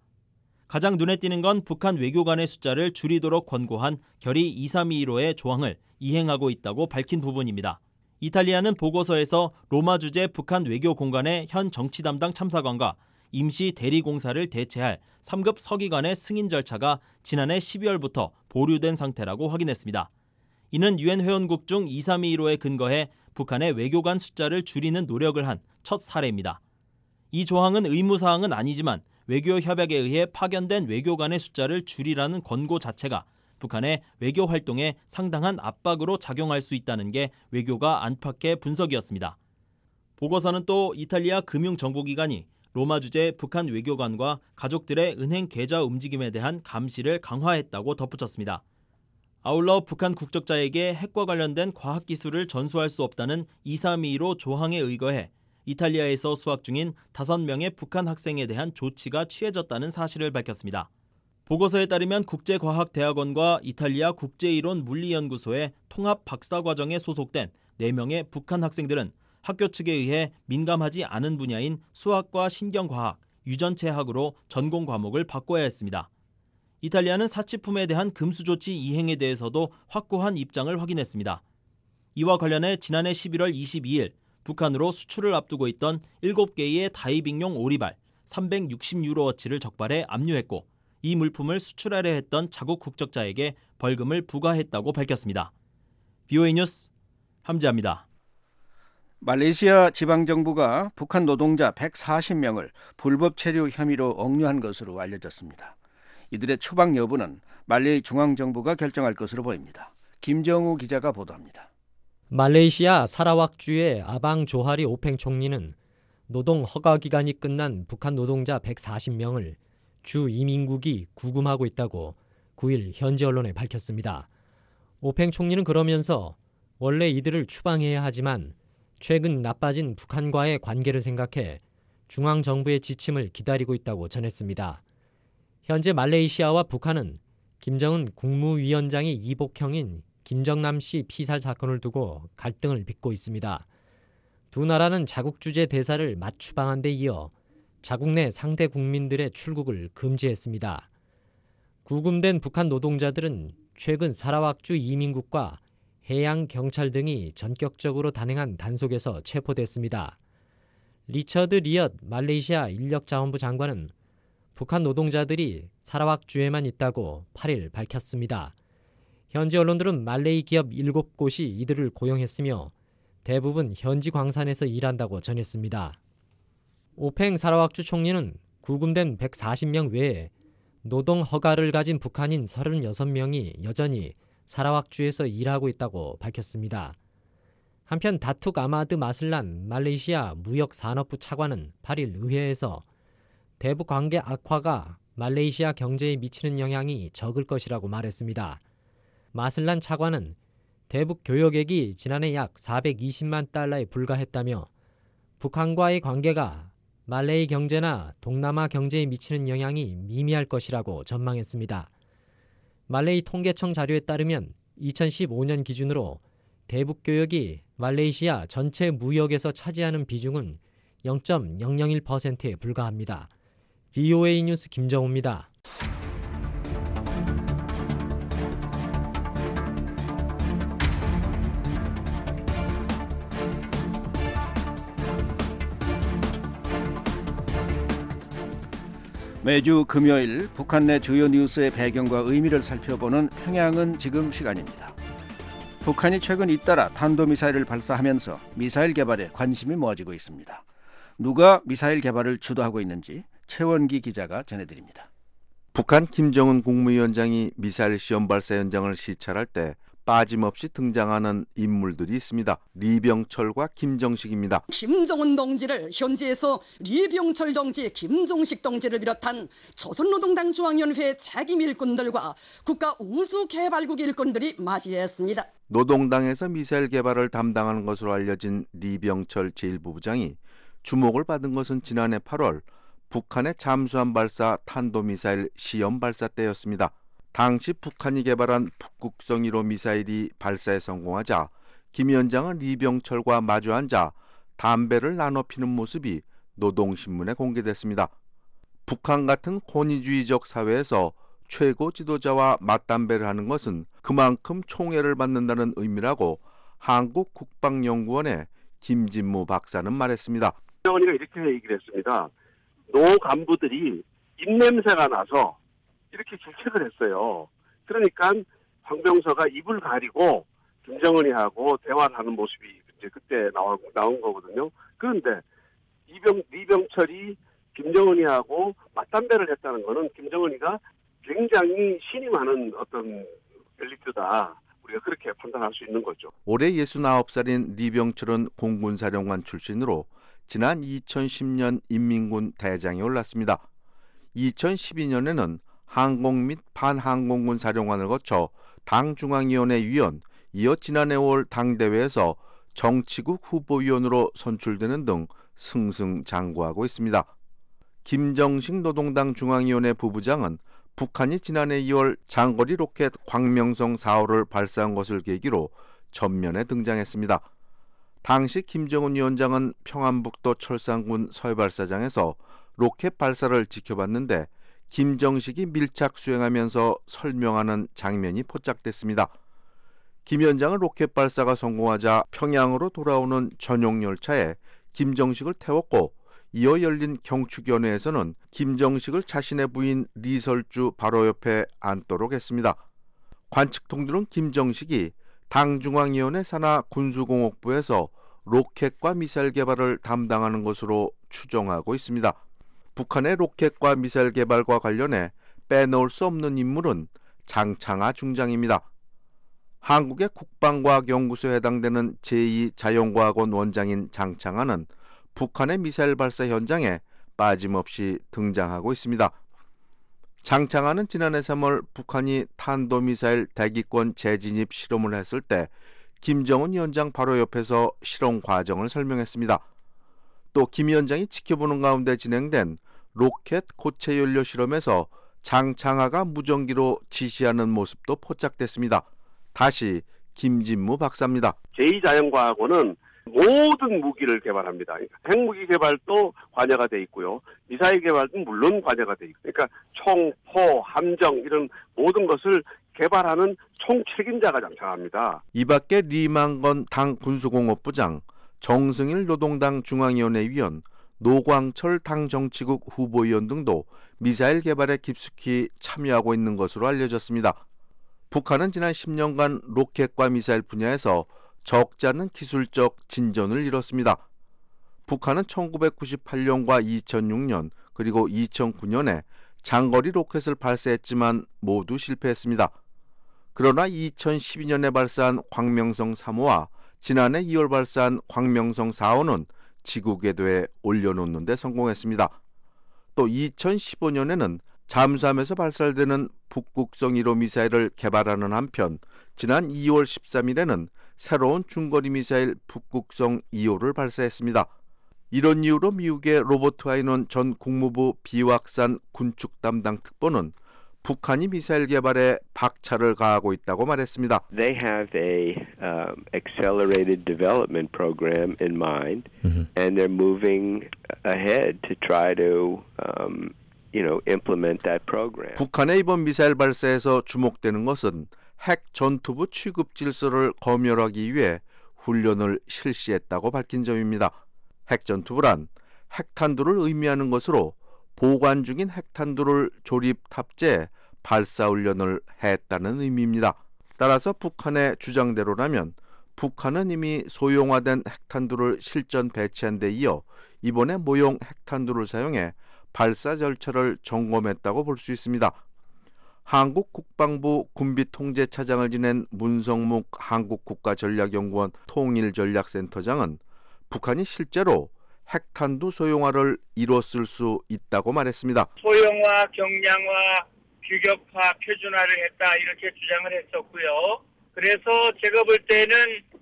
가장 눈에 띄는 건 북한 외교관의 숫자를 줄이도록 권고한 결의 이삼이일호의 조항을 이행하고 있다고 밝힌 부분입니다. 이탈리아는 보고서에서 로마 주재 북한 외교공관의 현 정치 담당 참사관과 임시 대리공사를 대체할 삼 급 서기관의 승인 절차가 지난해 십이월부터 보류된 상태라고 확인했습니다. 이는 유엔 회원국 중 이삼이일호에 근거해 북한의 외교관 숫자를 줄이는 노력을 한 첫 사례입니다. 이 조항은 의무사항은 아니지만 외교협약에 의해 파견된 외교관의 숫자를 줄이라는 권고 자체가 북한의 외교 활동에 상당한 압박으로 작용할 수 있다는 게 외교가 안팎의 분석이었습니다. 보고서는 또 이탈리아 금융정보기관이 로마 주재 북한 외교관과 가족들의 은행 계좌 움직임에 대한 감시를 강화했다고 덧붙였습니다. 아울러 북한 국적자에게 핵과 관련된 과학기술을 전수할 수 없다는 이삼이일호 조항에 의거해 이탈리아에서 수학 중인 다섯 명의 북한 학생에 대한 조치가 취해졌다는 사실을 밝혔습니다. 보고서에 따르면 국제과학대학원과 이탈리아 국제이론 물리연구소의 통합 박사과정에 소속된 네 명의 북한 학생들은 학교 측에 의해 민감하지 않은 분야인 수학과 신경과학, 유전체학으로 전공 과목을 바꿔야 했습니다. 이탈리아는 사치품에 대한 금수 조치 이행에 대해서도 확고한 입장을 확인했습니다. 이와 관련해 지난해 십일월 이십이일 북한으로 수출을 앞두고 있던 일곱 개의 다이빙용 오리발 삼백육십 유로어치를 적발해 압류했고 이 물품을 수출하려 했던 자국 국적자에게 벌금을 부과했다고 밝혔습니다. 비오에이 뉴스 함지아입니다. 말레이시아 지방정부가 북한 노동자 백사십 명을 불법 체류 혐의로 억류한 것으로 알려졌습니다. 이들의 추방 여부는 말레이 중앙정부가 결정할 것으로 보입니다. 김정우 기자가 보도합니다. 말레이시아 사라왁주의 아방 조하리 오팽 총리는 노동 허가 기간이 끝난 북한 노동자 백사십 명을 주 이민국이 구금하고 있다고 구 일 현지 언론에 밝혔습니다. 오팽 총리는 그러면서 원래 이들을 추방해야 하지만 최근 나빠진 북한과의 관계를 생각해 중앙정부의 지침을 기다리고 있다고 전했습니다. 현재 말레이시아와 북한은 김정은 국무위원장의 이복형인 김정남 씨 피살 사건을 두고 갈등을 빚고 있습니다. 두 나라는 자국 주재 대사를 맞추방한 데 이어 자국 내 상대 국민들의 출국을 금지했습니다. 구금된 북한 노동자들은 최근 사라왁주 이민국과 해양경찰 등이 전격적으로 단행한 단속에서 체포됐습니다. 리처드 리엇 말레이시아 인력자원부 장관은 북한 노동자들이 사라왁주에만 있다고 팔 일 밝혔습니다. 현지 언론들은 말레이 기업 일곱 곳이 이들을 고용했으며 대부분 현지 광산에서 일한다고 전했습니다. 오팽 사라왁주 총리는 구금된 백사십 명 외에 노동 허가를 가진 북한인 서른여섯 명이 여전히 사라왁주에서 일하고 있다고 밝혔습니다. 한편 다툭 아마드 마슬란 말레이시아 무역산업부 차관은 팔 일 의회에서 대북 관계 악화가 말레이시아 경제에 미치는 영향이 적을 것이라고 말했습니다. 마슬란 차관은 대북 교역액이 지난해 약 사백이십만 달러에 불과했다며 북한과의 관계가 말레이 경제나 동남아 경제에 미치는 영향이 미미할 것이라고 전망했습니다. 말레이 통계청 자료에 따르면 이천십오 년 기준으로 대북 교역이 말레이시아 전체 무역에서 차지하는 비중은 영 점 영영일 퍼센트에 불과합니다. 비오에이 뉴스 김정우입니다. 매주 금요일 북한 내 주요 뉴스의 배경과 의미를 살펴보는 평양은 지금 시간입니다. 북한이 최근 잇따라 탄도미사일을 발사하면서 미사일 개발에 관심이 모아지고 있습니다. 누가 미사일 개발을 주도하고 있는지 최원기 기자가 전해드립니다. 북한 김정은 국무위원장이 미사일 시험 발사 현장을 시찰할 때 빠짐없이 등장하는 인물들이 있습니다. 리병철과 김정식입니다. 김정은 동지를 현지에서 리병철 동지, 김정식 동지를 비롯한 조선노동당 중앙위원회 책임 일꾼들과 국가우주개발국 일꾼들이 맞이했습니다. 노동당에서 미사일 개발을 담당하는 것으로 알려진 리병철 제일 부부장이 주목을 받은 것은 지난해 팔월 북한의 잠수함 발사 탄도미사일 시험 발사 때였습니다. 당시 북한이 개발한 북극성 일 호 미사일이 발사에 성공하자 김 위원장은 리병철과 마주 앉아 담배를 나눠 피는 모습이 노동신문에 공개됐습니다. 북한 같은 권위주의적 사회에서 최고 지도자와 맞담배를 하는 것은 그만큼 총애를 받는다는 의미라고 한국국방연구원의 김진무 박사는 말했습니다. 김정은이가 이렇게 얘기를 했습니다. 노 간부들이 입냄새가 나서 이렇게 질책을 했어요. 그러니까 황병서가 입을 가리고 김정은이하고 대화를 하는 모습이 이제 그때 나온, 나온 거거든요. 그런데 이병, 리병철이 김정은이하고 맞담배를 했다는 거는 김정은이가 굉장히 신이 많은 어떤 엘리트다. 우리가 그렇게 판단할 수 있는 거죠. 올해 예순아홉 살인 리병철은 공군사령관 출신으로 지난 이천십 년 인민군 대장에 올랐습니다. 이천십이 년에는 항공 및 반항공군 사령관을 거쳐 당중앙위원회 위원, 이어 지난해 오월 당대회에서 정치국 후보위원으로 선출되는 등 승승장구하고 있습니다. 김정식 노동당 중앙위원회 부부장은 북한이 지난해 이월 장거리 로켓 광명성 사 호를 발사한 것을 계기로 전면에 등장했습니다. 당시 김정은 위원장은 평안북도 철산군 서해발사장에서 로켓 발사를 지켜봤는데 김정식이 밀착 수행하면서 설명하는 장면이 포착됐습니다. 김 위원장은 로켓 발사가 성공하자 평양으로 돌아오는 전용 열차에 김정식을 태웠고 이어 열린 경축연회에서는 김정식을 자신의 부인 리설주 바로 옆에 앉도록 했습니다. 관측통들은 김정식이 당중앙위원회 산하 군수공업부에서 로켓과 미사일 개발을 담당하는 것으로 추정하고 있습니다. 북한의 로켓과 미사일 개발과 관련해 빼놓을 수 없는 인물은 장창하 중장입니다. 한국의 국방과학연구소에 해당되는 제이 자연과학원 원장인 장창하는 북한의 미사일 발사 현장에 빠짐없이 등장하고 있습니다. 장창하는 지난해 삼월 북한이 탄도미사일 대기권 재진입 실험을 했을 때 김정은 위원장 바로 옆에서 실험 과정을 설명했습니다. 또 김 위원장이 지켜보는 가운데 진행된 로켓 고체 연료 실험에서 장창하가 무전기로 지시하는 모습도 포착됐습니다. 다시 김진무 박사입니다. 제이 자연과학원은 모든 무기를 개발합니다. 핵무기 개발도 관여가 돼 있고요. 미사일 개발도 물론 관여가 돼 있고, 그러니까 총, 포, 함정 이런 모든 것을 개발하는 총책임자가 장창합니다. 이 밖에 리만건 당 군수공업부장, 정승일 노동당 중앙위원회 위원, 노광철 당 정치국 후보위원 등도 미사일 개발에 깊숙이 참여하고 있는 것으로 알려졌습니다. 북한은 지난 십 년간 로켓과 미사일 분야에서 적지 않은 기술적 진전을 이뤘습니다. 북한은 천구백구십팔 년과 이천육 년 그리고 이천구 년에 장거리 로켓을 발사했지만 모두 실패했습니다. 그러나 이천십이 년에 발사한 광명성 삼 호와 지난해 이월 발사한 광명성 사 호는 지구 궤도에 올려놓는 데 성공했습니다. 또 이천십오 년에는 잠수함에서 발사되는 북극성 일 호 미사일을 개발하는 한편 지난 이월 십삼일에는 새로운 중거리 미사일 북극성 이 호를 발사했습니다. 이런 이유로 미국의 로버트 하이넌 전 국무부 비확산 군축 담당 특보는 북한이 미사일 개발에 박차를 가하고 있다고 말했습니다. They have a um, accelerated development program in mind, mm-hmm. and they're moving ahead to try to um, you know, implement that program. 북한의 이번 미사일 발사에서 주목되는 것은 핵 전투부 취급 질서를 검열하기 위해 훈련을 실시했다고 밝힌 점입니다. 핵 전투부란 핵탄두를 의미하는 것으로 보관 중인 핵탄두를 조립 탑재해 발사 훈련을 했다는 의미입니다. 따라서 북한의 주장대로라면 북한은 이미 소형화된 핵탄두를 실전 배치한 데 이어 이번에 모형 핵탄두를 사용해 발사 절차를 점검했다고 볼 수 있습니다. 한국 국방부 군비통제차장을 지낸 문성묵 한국국가전략연구원 통일전략센터장은 북한이 실제로 핵탄두 소형화를 이뤘을 수 있다고 말했습니다. 소형화, 경량화, 규격화, 표준화를 했다 이렇게 주장을 했었고요. 그래서 제가 볼 때는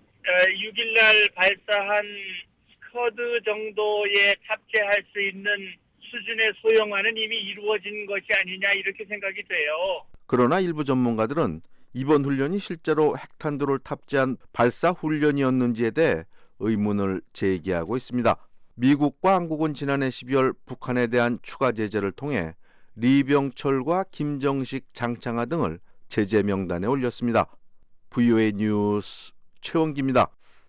육일날 발사한 스커드 정도에 탑재할 수 있는 수준의 소형화는 이미 이루어진 것이 아니냐 이렇게 생각이 돼요. 그러나 일부 전문가들은 이번 훈련이 실제로 핵탄두를 탑재한 발사 훈련이었는지에 대해 의문을 제기하고 있습니다. 미국과 한국은 지난해 십이월 북한에 대한 추가 제재를 통해 리병철과 김정식, 장창하 등을 제재 명단에 올렸습니다. 브이오에이 뉴스 최원기입니다.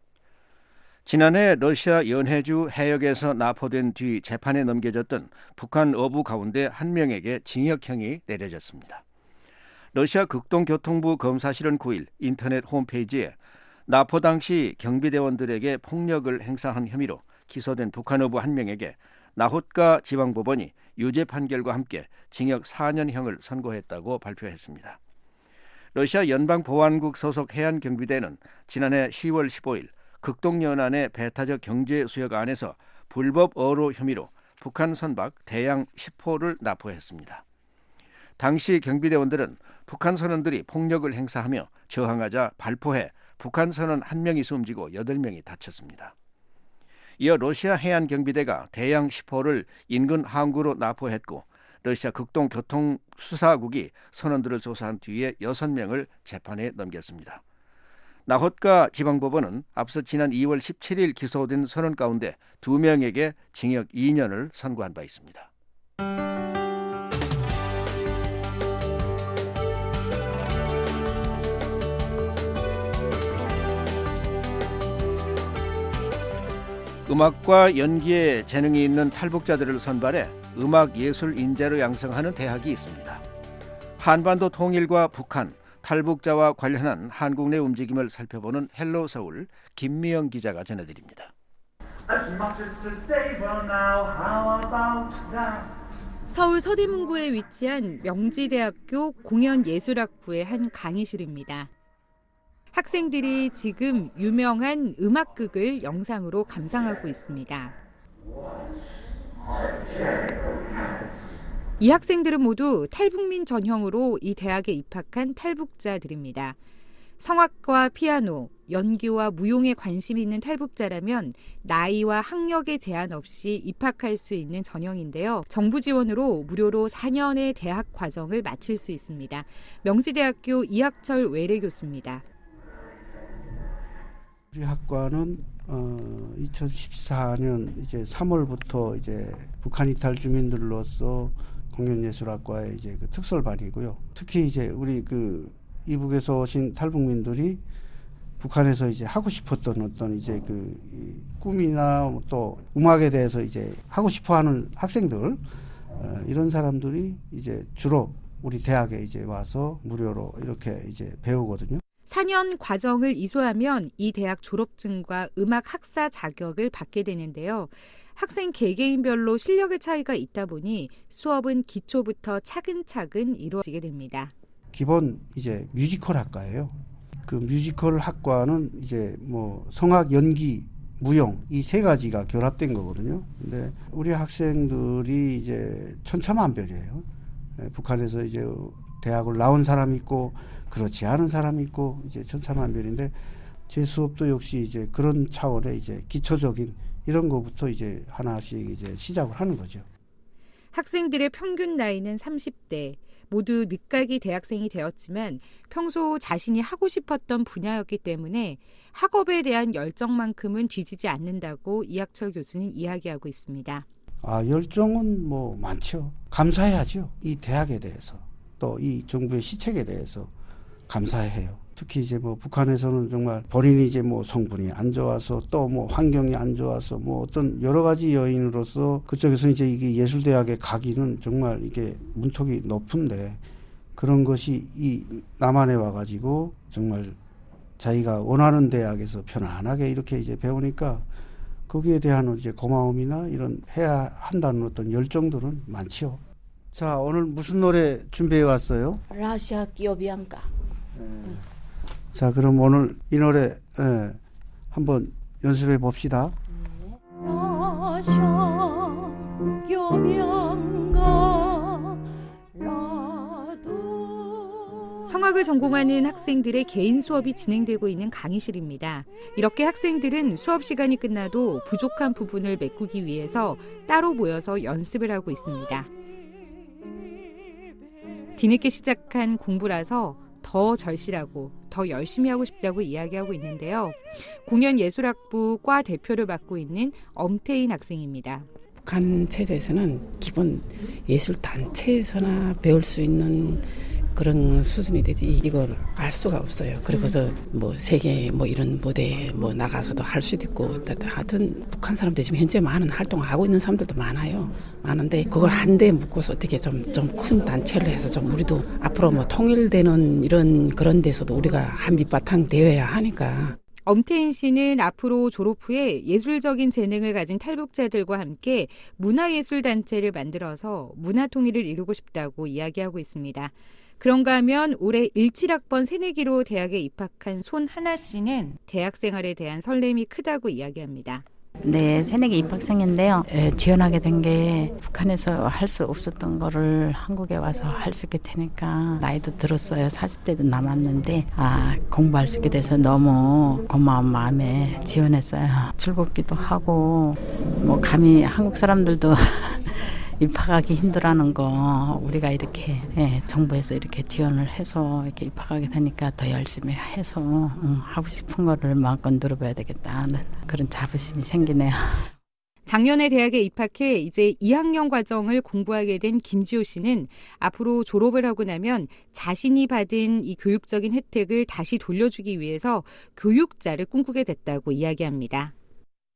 지난해 러시아 연해주 해역에서 납포된 뒤 재판에 넘겨졌던 북한 어부 가운데 한 명에게 징역형이 내려졌습니다. 러시아 극동교통부 검사실은 구일 인터넷 홈페이지에 납포 당시 경비대원들에게 폭력을 행사한 혐의로 기소된 북한 어부 한 명에게 나호tka 지방법원이 유죄 판결과 함께 징역 사 년형을 선고했다고 발표했습니다. 러시아 연방보안국 소속 해안경비대는 지난해 시월 십오일 극동연안의 배타적 경제 수역 안에서 불법 어로 혐의로 북한 선박 대양 십 호를 납포했습니다. 당시 경비대원들은 북한 선원들이 폭력을 행사하며 저항하자 발포해 북한 선원 한 명이 숨지고 여덟 명이 다쳤습니다. 이어 러시아 해안경비대가 대양 십 호를 인근 항구로 납포했고 러시아 극동교통수사국이 선원들을 조사한 뒤에 여섯 명을 재판에 넘겼습니다. 나호tka 지방법원은 앞서 지난 이월 십칠일 기소된 선원 가운데 두 명에게 징역 이 년을 선고한 바 있습니다. 음악과 연기에 재능이 있는 탈북자들을 선발해 음악 예술 인재로 양성하는 대학이 있습니다. 한반도 통일과 북한, 탈북자와 관련한 한국 내 움직임을 살펴보는 헬로 서울 김미영 기자가 전해드립니다. 서울 서대문구에 위치한 명지대학교 공연예술학부의 한 강의실입니다. 학생들이 지금 유명한 음악극을 영상으로 감상하고 있습니다. 이 학생들은 모두 탈북민 전형으로 이 대학에 입학한 탈북자들입니다. 성악과 피아노, 연기와 무용에 관심이 있는 탈북자라면 나이와 학력에 제한 없이 입학할 수 있는 전형인데요. 정부 지원으로 무료로 사 년의 대학 과정을 마칠 수 있습니다. 명지대학교 이학철 외래 교수입니다. 우리 학과는 어, 이천십사 년 이제 삼월부터 이제 북한 이탈 주민들로서 공연예술학과의 이제 그 특설반이고요. 특히 이제 우리 그 이북에서 오신 탈북민들이 북한에서 이제 하고 싶었던 어떤 이제 그 꿈이나 또 음악에 대해서 이제 하고 싶어하는 학생들 어, 이런 사람들이 이제 주로 우리 대학에 이제 와서 무료로 이렇게 이제 배우거든요. 사 년 과정을 이수하면 이 대학 졸업증과 음악 학사 자격을 받게 되는데요. 학생 개개인별로 실력의 차이가 있다 보니 수업은 기초부터 차근차근 이루어지게 됩니다. 기본 이제 뮤지컬 학과예요. 그 뮤지컬 학과는 이제 뭐 성악, 연기, 무용 이 세 가지가 결합된 거거든요. 근데 우리 학생들이 이제 천차만별이에요. 북한에서 이제 대학을 나온 사람이 있고 그렇지 않은 사람이 있고 이제 천차만별인데 제 수업도 역시 이제 그런 차원의 이제 기초적인 이런 거부터 이제 하나씩 이제 시작을 하는 거죠. 학생들의 평균 나이는 삼십 대. 모두 늦가기 대학생이 되었지만 평소 자신이 하고 싶었던 분야였기 때문에 학업에 대한 열정만큼은 뒤지지 않는다고 이학철 교수는 이야기하고 있습니다. 아, 열정은 뭐 많죠. 감사해야죠. 이 대학에 대해서 또 이 정부의 시책에 대해서 감사해요. 특히 이제 뭐 북한에서는 정말 본인이 이제 뭐 성분이 안 좋아서 또 뭐 환경이 안 좋아서 뭐 어떤 여러 가지 요인으로서 그쪽에서 이제 이게 예술대학에 가기는 정말 이게 문턱이 높은데 그런 것이 이 남한에 와가지고 정말 자기가 원하는 대학에서 편안하게 이렇게 이제 배우니까 거기에 대한 이제 고마움이나 이런 해야 한다는 어떤 열정들은 많죠. 자, 오늘 무슨 노래 준비해 왔어요? 러시아 기업이안가. 네. 자, 그럼 오늘 이 노래 예, 한번 연습해 봅시다. 성악을 전공하는 학생들의 개인 수업이 진행되고 있는 강의실입니다. 이렇게 학생들은 수업 시간이 끝나도 부족한 부분을 메꾸기 위해서 따로 모여서 연습을 하고 있습니다. 뒤늦게 시작한 공부라서 더 절실하고 더 열심히 하고 싶다고 이야기하고 있는데요. 공연예술학부 과 대표를 맡고 있는 엄태인 학생입니다. 북한 체제에서는 기본 예술단체에서나 배울 수 있는 그런 수준이 되지 이걸 알 수가 없어요. 그리고서 뭐 세계 뭐 이런 무대에 뭐 나가서도 할 수도 있고 하여튼 북한 사람들이 지금 현재 많은 활동을 하고 있는 사람들도 많아요. 많은데 그걸 한데 묶어서 어떻게 좀 좀 큰 단체를 해서 좀 우리도 앞으로 뭐 통일되는 이런 그런 데서도 우리가 한 밑바탕 되어야 하니까. 엄태인 씨는 앞으로 졸업 후에 예술적인 재능을 가진 탈북자들과 함께 문화예술단체를 만들어서 문화통일을 이루고 싶다고 이야기하고 있습니다. 그런가 하면 올해 십칠 학번 새내기로 대학에 입학한 손하나 씨는 대학 생활에 대한 설렘이 크다고 이야기합니다. 네, 새내기 입학생인데요. 에, 지원하게 된 게 북한에서 할 수 없었던 거를 한국에 와서 할 수 있게 되니까 나이도 들었어요. 사십 대도 남았는데 아 공부할 수 있게 돼서 너무 고마운 마음에 지원했어요. 즐겁기도 하고 뭐 감히 한국 사람들도 입학하기 힘들어하는 거 우리가 이렇게 예, 정부에서 이렇게 지원을 해서 이렇게 입학하게 되니까 더 열심히 해서 응, 하고 싶은 거를 마음껏 누려봐야 되겠다는 그런 자부심이 생기네요. 작년에 대학에 입학해 이제 이 학년 과정을 공부하게 된 김지호 씨는 앞으로 졸업을 하고 나면 자신이 받은 이 교육적인 혜택을 다시 돌려주기 위해서 교육자를 꿈꾸게 됐다고 이야기합니다.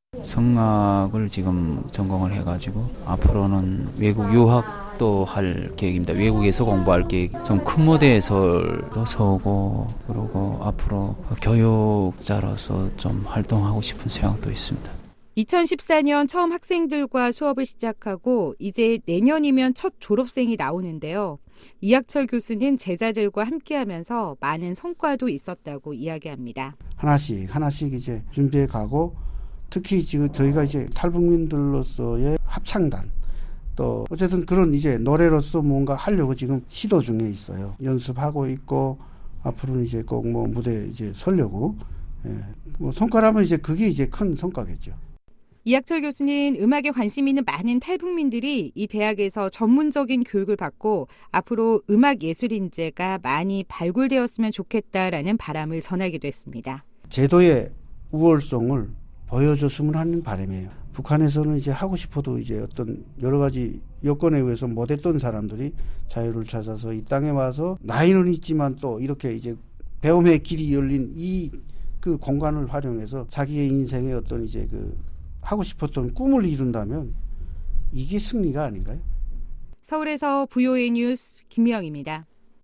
성악을 지금 전공을 해가지고 앞으로는 외국 유학도 할 계획입니다. 외국에서 공부할 계획. 좀 큰 무대에서도 서고 그리고 앞으로 교육자로서 좀 활동하고 싶은 생각도 있습니다. 이천십사 년 처음 학생들과 수업을 시작하고 이제 내년이면 첫 졸업생이 나오는데요. 이학철 교수는 제자들과 함께하면서 많은 성과도 있었다고 이야기합니다. 하나씩 하나씩 이제 준비해 가고 특히 지금 저희가 이제 탈북민들로서의 합창단 또 어쨌든 그런 이제 노래로서 뭔가 하려고 지금 시도 중에 있어요. 연습하고 있고 앞으로는 이제 꼭 뭐 무대 이제 서려고 예. 뭐 성과라면 이제 그게 이제 큰 성과겠죠. 이학철 교수는 음악에 관심 있는 많은 탈북민들이 이 대학에서 전문적인 교육을 받고 앞으로 음악예술인재가 많이 발굴되었으면 좋겠다라는 바람을 전하기도 했습니다. 제도의 우월성을 보여줬으면 하는 바람이에요. 북한에서는 이제 하고 싶어도 이제 어떤 여러 가지 여건에 의해서 못했던 사람들이 자유를 찾아서 이 땅에 와서 나이는 있지만 또 이렇게 이제 배움의 길이 열린 이 그 공간을 활용해서 자기의 인생의 어떤 이제 그 하고 싶었던 꿈을 이룬다면 이게 승리가 아닌가요? 서울에서 브이오에이 뉴스 김미영입니다.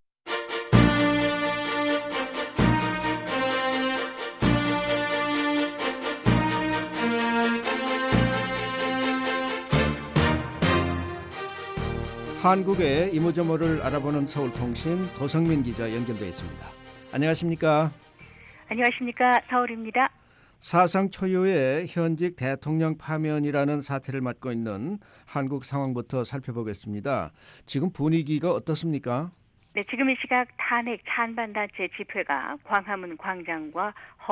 한국의 이모저모를 알아보는 서울통신 도성민 기자 연결되어 있습니다. 안녕하십니까? 안녕하십니까? 서울입니다. 사상 초유의 현직 대통령 파면이라는 사태를 맡고 있는 한국 상황부터 살펴보겠습니다. 지금 분위기가 어떻습니까? 네, 지금 이 시각 탄핵 찬반단체 집회가 광화문 광장과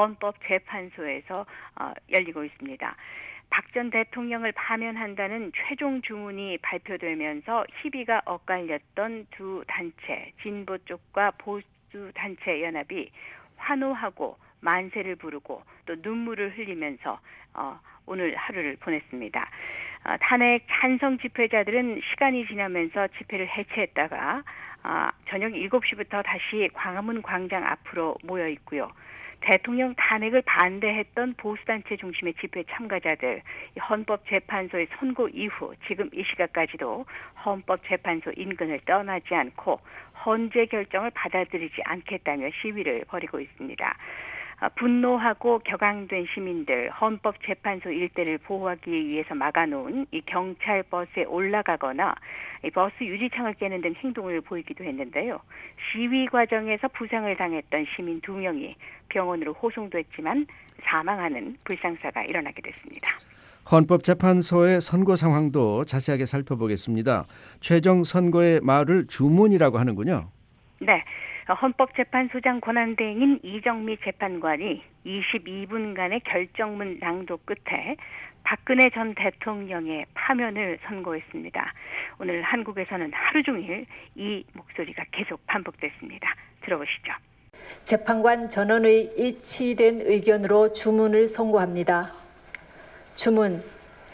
헌법재판소에서 어, 열리고 있습니다. 박 전 대통령을 파면한다는 최종 주문이 발표되면서 희비가 엇갈렸던 두 단체, 진보 쪽과 보수 단체 연합이 환호하고 만세를 부르고 또 눈물을 흘리면서 어, 오늘 하루를 보냈습니다. 어, 탄핵 찬성 집회자들은 시간이 지나면서 집회를 해체했다가 어, 저녁 일곱 시부터 다시 광화문 광장 앞으로 모여 있고요. 대통령 탄핵을 반대했던 보수단체 중심의 집회 참가자들, 헌법재판소의 선고 이후 지금 이 시각까지도 헌법재판소 인근을 떠나지 않고 헌재 결정을 받아들이지 않겠다며 시위를 벌이고 있습니다. 분노하고 격앙된 시민들, 헌법재판소 일대를 보호하기 위해서 막아놓은 이 경찰 버스에 올라가거나 이 버스 유리창을 깨는 등 행동을 보이기도 했는데요. 시위 과정에서 부상을 당했던 시민 두 명이 병원으로 호송됐지만 사망하는 불상사가 일어나게 됐습니다. 헌법재판소의 선고 상황도 자세하게 살펴보겠습니다. 최종 선고의 말을 주문이라고 하는군요. 네. 헌법재판소장 권한대행인 이정미 재판관이 이십이 분간의 결정문 낭독 끝에 박근혜 전 대통령의 파면을 선고했습니다. 오늘 한국에서는 하루 종일 이 목소리가 계속 반복됐습니다. 들어보시죠. 재판관 전원의 일치된 의견으로 주문을 선고합니다. 주문,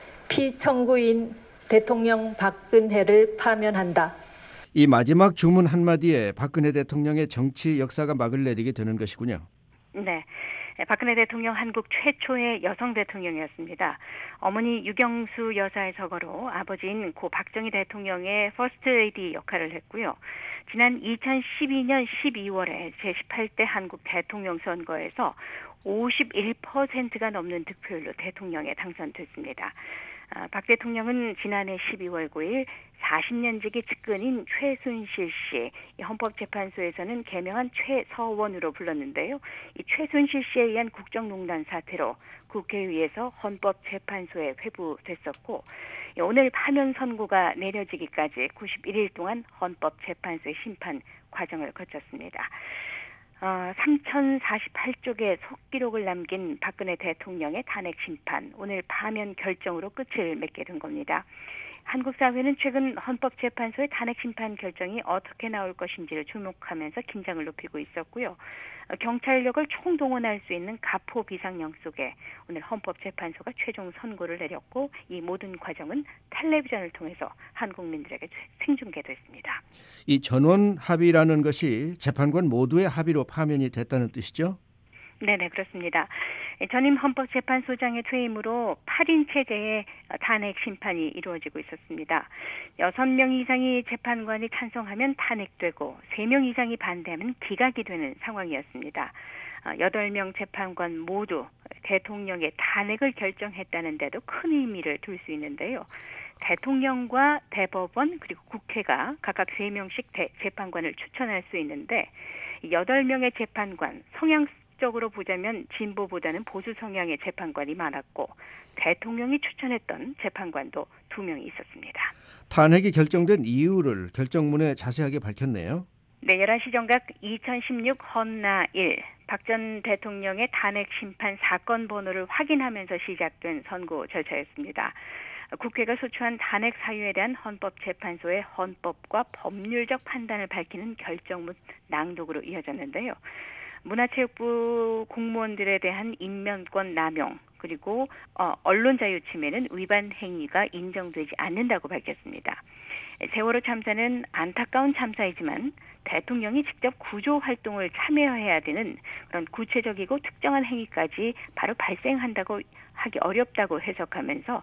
피청구인 대통령 박근혜를 파면한다. 이 마지막 주문 한마디에 박근혜 대통령의 정치 역사가 막을 내리게 되는 것이군요. 네. 박근혜 대통령 한국 최초의 여성 대통령이었습니다. 어머니 유경수 여사의 서거로 아버지인 고 박정희 대통령의 퍼스트 레이디 역할을 했고요. 지난 이천십이 년 십이월에 제십팔 대 한국 대통령 선거에서 오십일 퍼센트가 넘는 득표율로 대통령에 당선됐습니다. 아, 박 대통령은 지난해 십이월 구일 사십 년지기 측근인 최순실 씨, 이 헌법재판소에서는 개명한 최서원으로 불렀는데요. 이 최순실 씨에 의한 국정농단 사태로 국회의회에서 헌법재판소에 회부됐었고 오늘 파면 선고가 내려지기까지 구십일 일 동안 헌법재판소의 심판 과정을 거쳤습니다. 어, 삼천사십팔 쪽의 속기록을 남긴 박근혜 대통령의 탄핵 심판, 오늘 파면 결정으로 끝을 맺게 된 겁니다. 한국 사회는 최근 헌법재판소의 탄핵 심판 결정이 어떻게 나올 것인지를 주목하면서 긴장을 높이고 있었고요. 어, 경찰력을 총동원할 수 있는 가포 비상령 속에 오늘 헌법재판소가 최종 선고를 내렸고 이 모든 과정은 텔레비전을 통해서 한국민들에게 생중계됐습니다. 이 전원 합의라는 것이 재판관 모두의 합의로 파면이 됐다는 뜻이죠? 네네, 그렇습니다. 전임 헌법재판소장의 퇴임으로 팔 인 체제의 탄핵 심판이 이루어지고 있었습니다. 여섯 명 이상이 재판관이 찬성하면 탄핵되고 세 명 이상이 반대하면 기각이 되는 상황이었습니다. 여덟 명 재판관 모두 대통령의 탄핵을 결정했다는 데도 큰 의미를 둘 수 있는데요. 대통령과 대법원 그리고 국회가 각각 세 명씩 대, 재판관을 추천할 수 있는데 여덟 명의 재판관, 성향적으로 보자면 진보보다는 보수 성향의 재판관이 많았고 대통령이 추천했던 재판관도 두 명이 있었습니다. 탄핵이 결정된 이유를 결정문에 자세하게 밝혔네요. 네, 열한 시 정각 이천십육 헌나 일, 박 전 대통령의 탄핵 심판 사건 번호를 확인하면서 시작된 선고 절차였습니다. 국회가 소추한 탄핵 사유에 대한 헌법재판소의 헌법과 법률적 판단을 밝히는 결정문 낭독으로 이어졌는데요. 문화체육부 공무원들에 대한 인면권 남용 그리고 어, 언론 자유 침해는 위반 행위가 인정되지 않는다고 밝혔습니다. 세월호 참사는 안타까운 참사이지만 대통령이 직접 구조 활동을 참여해야 되는 그런 구체적이고 특정한 행위까지 바로 발생한다고 하기 어렵다고 해석하면서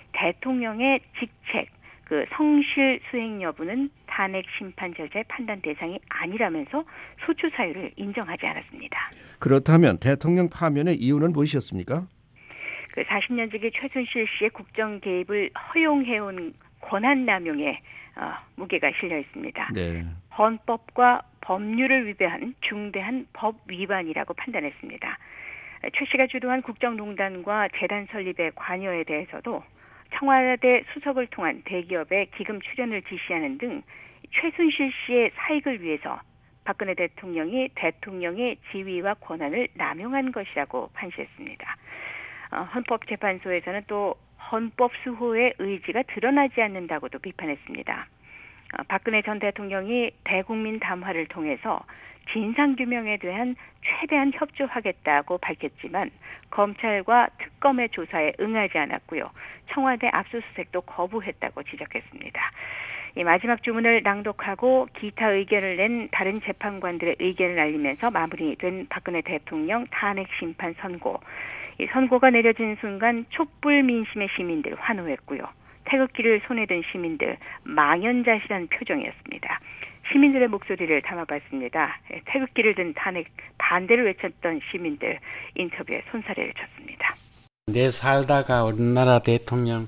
대통령의 직책, 그 성실 수행 여부는 탄핵 심판 절차의 판단 대상이 아니라면서 소추 사유를 인정하지 않았습니다. 그렇다면 대통령 파면의 이유는 무엇이었습니까? 그 사십 년지기 최순실 씨의 국정 개입을 허용해온 권한 남용에 어, 무게가 실려 있습니다. 네. 헌법과 법률을 위배한 중대한 법 위반이라고 판단했습니다. 최 씨가 주도한 국정농단과 재단 설립의 관여에 대해서도 청와대 수석을 통한 대기업의 기금 출연을 지시하는 등 최순실 씨의 사익을 위해서 박근혜 대통령이 대통령의 지위와 권한을 남용한 것이라고 판시했습니다. 어, 헌법재판소에서는 또 헌법 수호의 의지가 드러나지 않는다고도 비판했습니다. 어, 박근혜 전 대통령이 대국민 담화를 통해서 진상규명에 대한 최대한 협조하겠다고 밝혔지만 검찰과 특검의 조사에 응하지 않았고요. 청와대 압수수색도 거부했다고 지적했습니다. 이 마지막 주문을 낭독하고 기타 의견을 낸 다른 재판관들의 의견을 알리면서 마무리된 박근혜 대통령 탄핵 심판 선고. 이 선고가 내려진 순간 촛불 민심의 시민들 환호했고요. 태극기를 손에 든 시민들 망연자실한 표정이었습니다. 시민들의 목소리를 담아봤습니다. 태극기를 든 탄핵 반대를 외쳤던 시민들 인터뷰에 손사래를 쳤습니다. 내 살다가 우리나라 대통령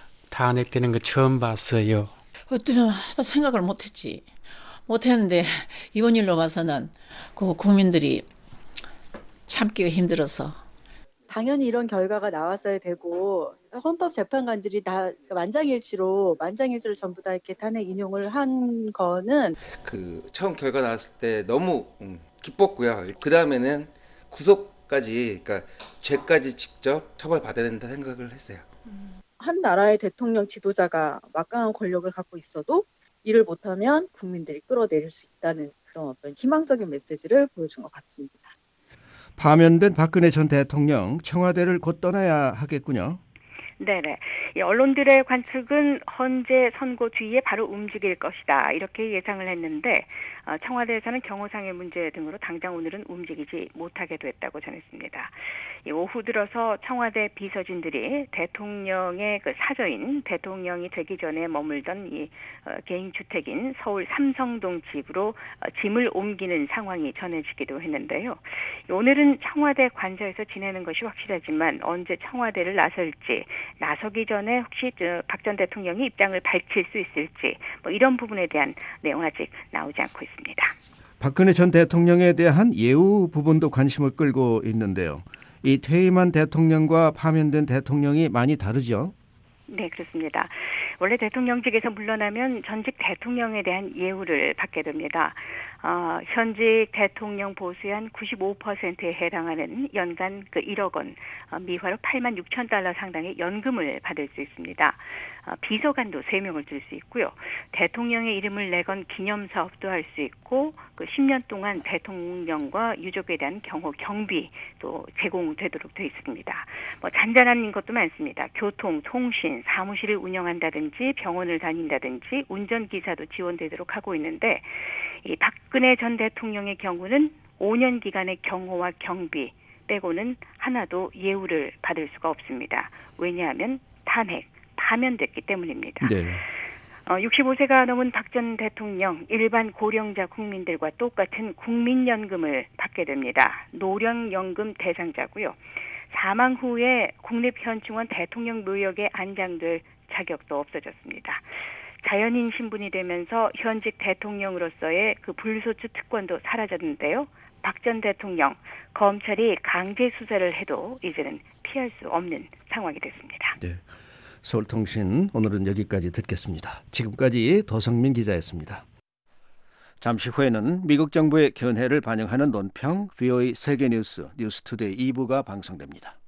탄핵되는 거 처음 봤어요. 어때요? 나 생각을 못했지. 못했는데 이번 일로 봐서는 그 국민들이 참기가 힘들어서. 당연히 이런 결과가 나왔어야 되고 헌법재판관들이 다 만장일치로 만장일치로 전부 다 이렇게 탄핵 인용을 한 거는 그 처음 결과 나왔을 때 너무 음, 기뻤고요. 그 다음에는 구속까지, 그러니까 죄까지 직접 처벌받아야 된다 생각을 했어요. 한 나라의 대통령 지도자가 막강한 권력을 갖고 있어도 일을 못하면 국민들이 끌어내릴 수 있다는 그런 어떤 희망적인 메시지를 보여준 것 같습니다. 파면된 박근혜 전 대통령 청와대를 곧 떠나야 하겠군요. 네네. 이 언론들의 관측은 헌재 선고 뒤에 바로 움직일 것이다 이렇게 예상을 했는데 어, 청와대에서는 경호상의 문제 등으로 당장 오늘은 움직이지 못하게 됐다고 전했습니다. 이 오후 들어서 청와대 비서진들이 대통령의 그 사저인 대통령이 되기 전에 머물던 이 어, 개인 주택인 서울 삼성동 집으로 어, 짐을 옮기는 상황이 전해지기도 했는데요. 오늘은 청와대 관저에서 지내는 것이 확실하지만 언제 청와대를 나설지 나서기 전에 혹시 박 전 대통령이 입장을 밝힐 수 있을지 뭐 이런 부분에 대한 내용 아직 나오지 않고 있습니다. 박근혜 전 대통령에 대한 예우 부분도 관심을 끌고 있는데요. 이 퇴임한 대통령과 파면된 대통령이 많이 다르죠? 네, 그렇습니다. 원래 대통령직에서 물러나면 전직 대통령에 대한 예우를 받게 됩니다. 어, 현직 대통령 보수의 구십오 퍼센트에 해당하는 연간 그 일억 원, 어, 미화로 팔만 육천 달러 상당의 연금을 받을 수 있습니다. 어, 비서관도 세 명을 줄 수 있고요. 대통령의 이름을 내건 기념사업도 할 수 있고 그 십 년 동안 대통령과 유족에 대한 경호 경비도 제공되도록 되어 있습니다. 뭐 잔잔한 것도 많습니다. 교통, 통신, 사무실을 운영한다든지 병원을 다닌다든지 운전기사도 지원되도록 하고 있는데 이 박근혜 전 대통령의 경우는 오 년 기간의 경호와 경비 빼고는 하나도 예우를 받을 수가 없습니다. 왜냐하면 탄핵, 파면됐기 때문입니다. 네. 어, 육십오 세가 넘은 박 전 대통령 일반 고령자 국민들과 똑같은 국민연금을 받게 됩니다. 노령연금 대상자고요. 사망 후에 국립현충원 대통령 묘역에 안장될 자격도 없어졌습니다. 자연인 신분이 되면서 현직 대통령으로서의 그 불소추 특권도 사라졌는데요. 박 전 대통령, 검찰이 강제 수사를 해도 이제는 피할 수 없는 상황이 됐습니다. 네. 서울통신 오늘은 여기까지 듣겠습니다. 지금까지 도성민 기자였습니다. 잠시 후에는 미국 정부의 견해를 반영하는 논평 브이오에이 세계뉴스 뉴스투데이 이 부가 방송됩니다.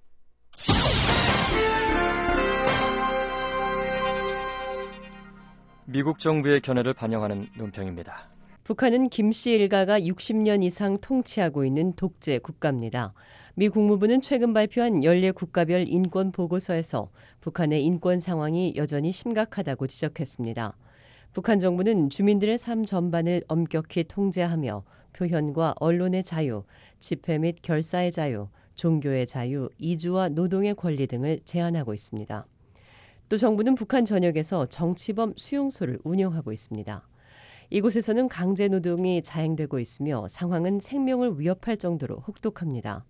미국 정부의 견해를 반영하는 논평입니다. 북한은 김씨 일가가 육십 년 이상 통치하고 있는 독재 국가입니다. 미 국무부는 최근 발표한 연례 국가별 인권 보고서에서 북한의 인권 상황이 여전히 심각하다고 지적했습니다. 북한 정부는 주민들의 삶 전반을 엄격히 통제하며 표현과 언론의 자유, 집회 및 결사의 자유, 종교의 자유, 이주와 노동의 권리 등을 제한하고 있습니다. 또 정부는 북한 전역에서 정치범 수용소를 운영하고 있습니다. 이곳에서는 강제노동이 자행되고 있으며 상황은 생명을 위협할 정도로 혹독합니다.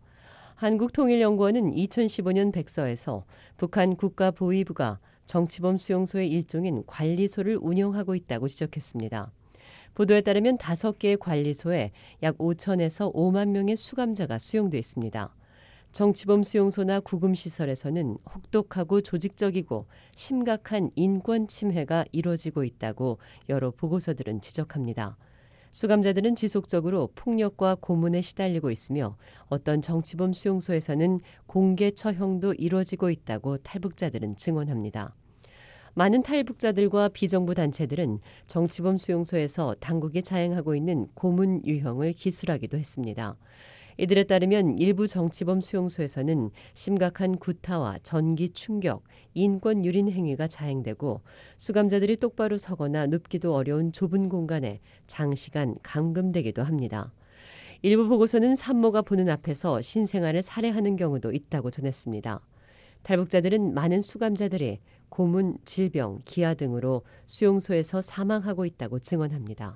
한국통일연구원은 이천십오 년 백서에서 북한 국가보위부가 정치범 수용소의 일종인 관리소를 운영하고 있다고 지적했습니다. 보도에 따르면 다섯 개의 관리소에 약 오천에서 오만 명의 수감자가 수용돼 있습니다. 정치범 수용소나 구금시설에서는 혹독하고 조직적이고 심각한 인권 침해가 이뤄지고 있다고 여러 보고서들은 지적합니다. 수감자들은 지속적으로 폭력과 고문에 시달리고 있으며 어떤 정치범 수용소에서는 공개 처형도 이뤄지고 있다고 탈북자들은 증언합니다. 많은 탈북자들과 비정부 단체들은 정치범 수용소에서 당국이 자행하고 있는 고문 유형을 기술하기도 했습니다. 이들에 따르면 일부 정치범 수용소에서는 심각한 구타와 전기 충격, 인권 유린 행위가 자행되고 수감자들이 똑바로 서거나 눕기도 어려운 좁은 공간에 장시간 감금되기도 합니다. 일부 보고서는 산모가 보는 앞에서 신생아를 살해하는 경우도 있다고 전했습니다. 탈북자들은 많은 수감자들이 고문, 질병, 기아 등으로 수용소에서 사망하고 있다고 증언합니다.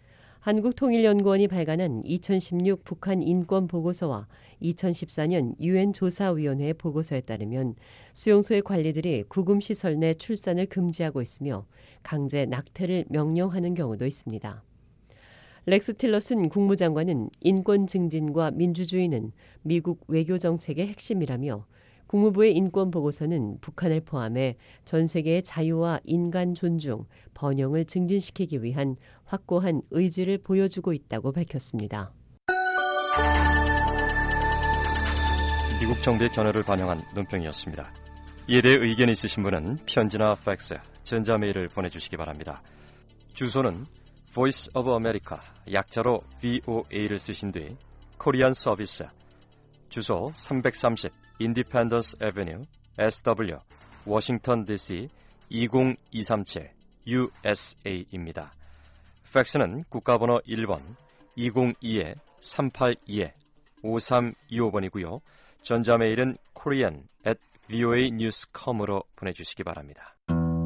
한국통일연구원이 발간한 이천십육 북한 인권 보고서와 이천십사 년 유엔 조사위원회 보고서에 따르면 수용소의 관리들이 구금시설 내 출산을 금지하고 있으며 강제 낙태를 명령하는 경우도 있습니다. 렉스 틸러슨 국무장관은 인권 증진과 민주주의는 미국 외교 정책의 핵심이라며 국무부의 인권 보고서는 북한을 포함해 전 세계의 자유와 인간 존중, 번영을 증진시키기 위한 확고한 의지를 보여주고 있다고 밝혔습니다. 미국 정부의 견해를 반영한 논평이었습니다. 이에 대해 의견이 있으신 분은 편지나 팩스, 전자메일을 보내주시기 바랍니다. 주소는 Voice of America, 약자로 브이오에이를 쓰신 뒤 코리안 서비스, 주소 삼백삼십 인디펜던스 애비뉴 에스더블유 워싱턴 디씨 이공이삼칠 유에스에이입니다. 팩스는 국가번호 일 번 이공이 삼팔이 오삼이오 번이고요. 전자메일은 korean at voa news dot com으로 보내주시기 바랍니다.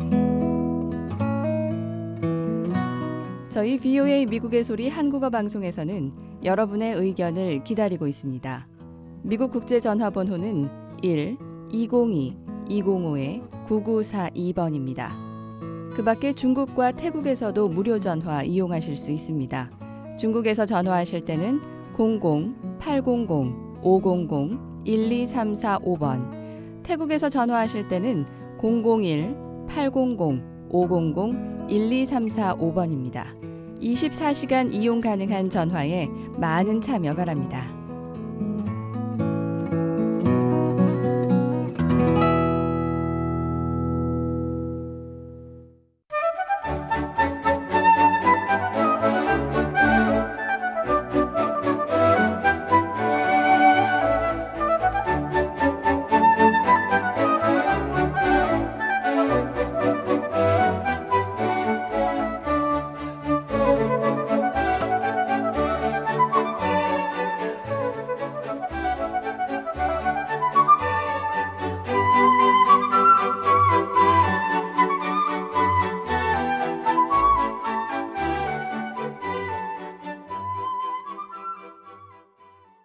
저희 브이오에이 미국의 소리 한국어 방송에서는 여러분의 의견을 기다리고 있습니다. 미국 국제전화번호는 일 이공이 이공오 구구사이 번입니다. 그 밖에 중국과 태국에서도 무료 전화 이용하실 수 있습니다. 중국에서 전화하실 때는 공공 팔공공 오공공 일이삼사오 번, 태국에서 전화하실 때는 공공일 팔공공 오공공 일이삼사오 번입니다. 이십사 시간 이용 가능한 전화에 많은 참여 바랍니다.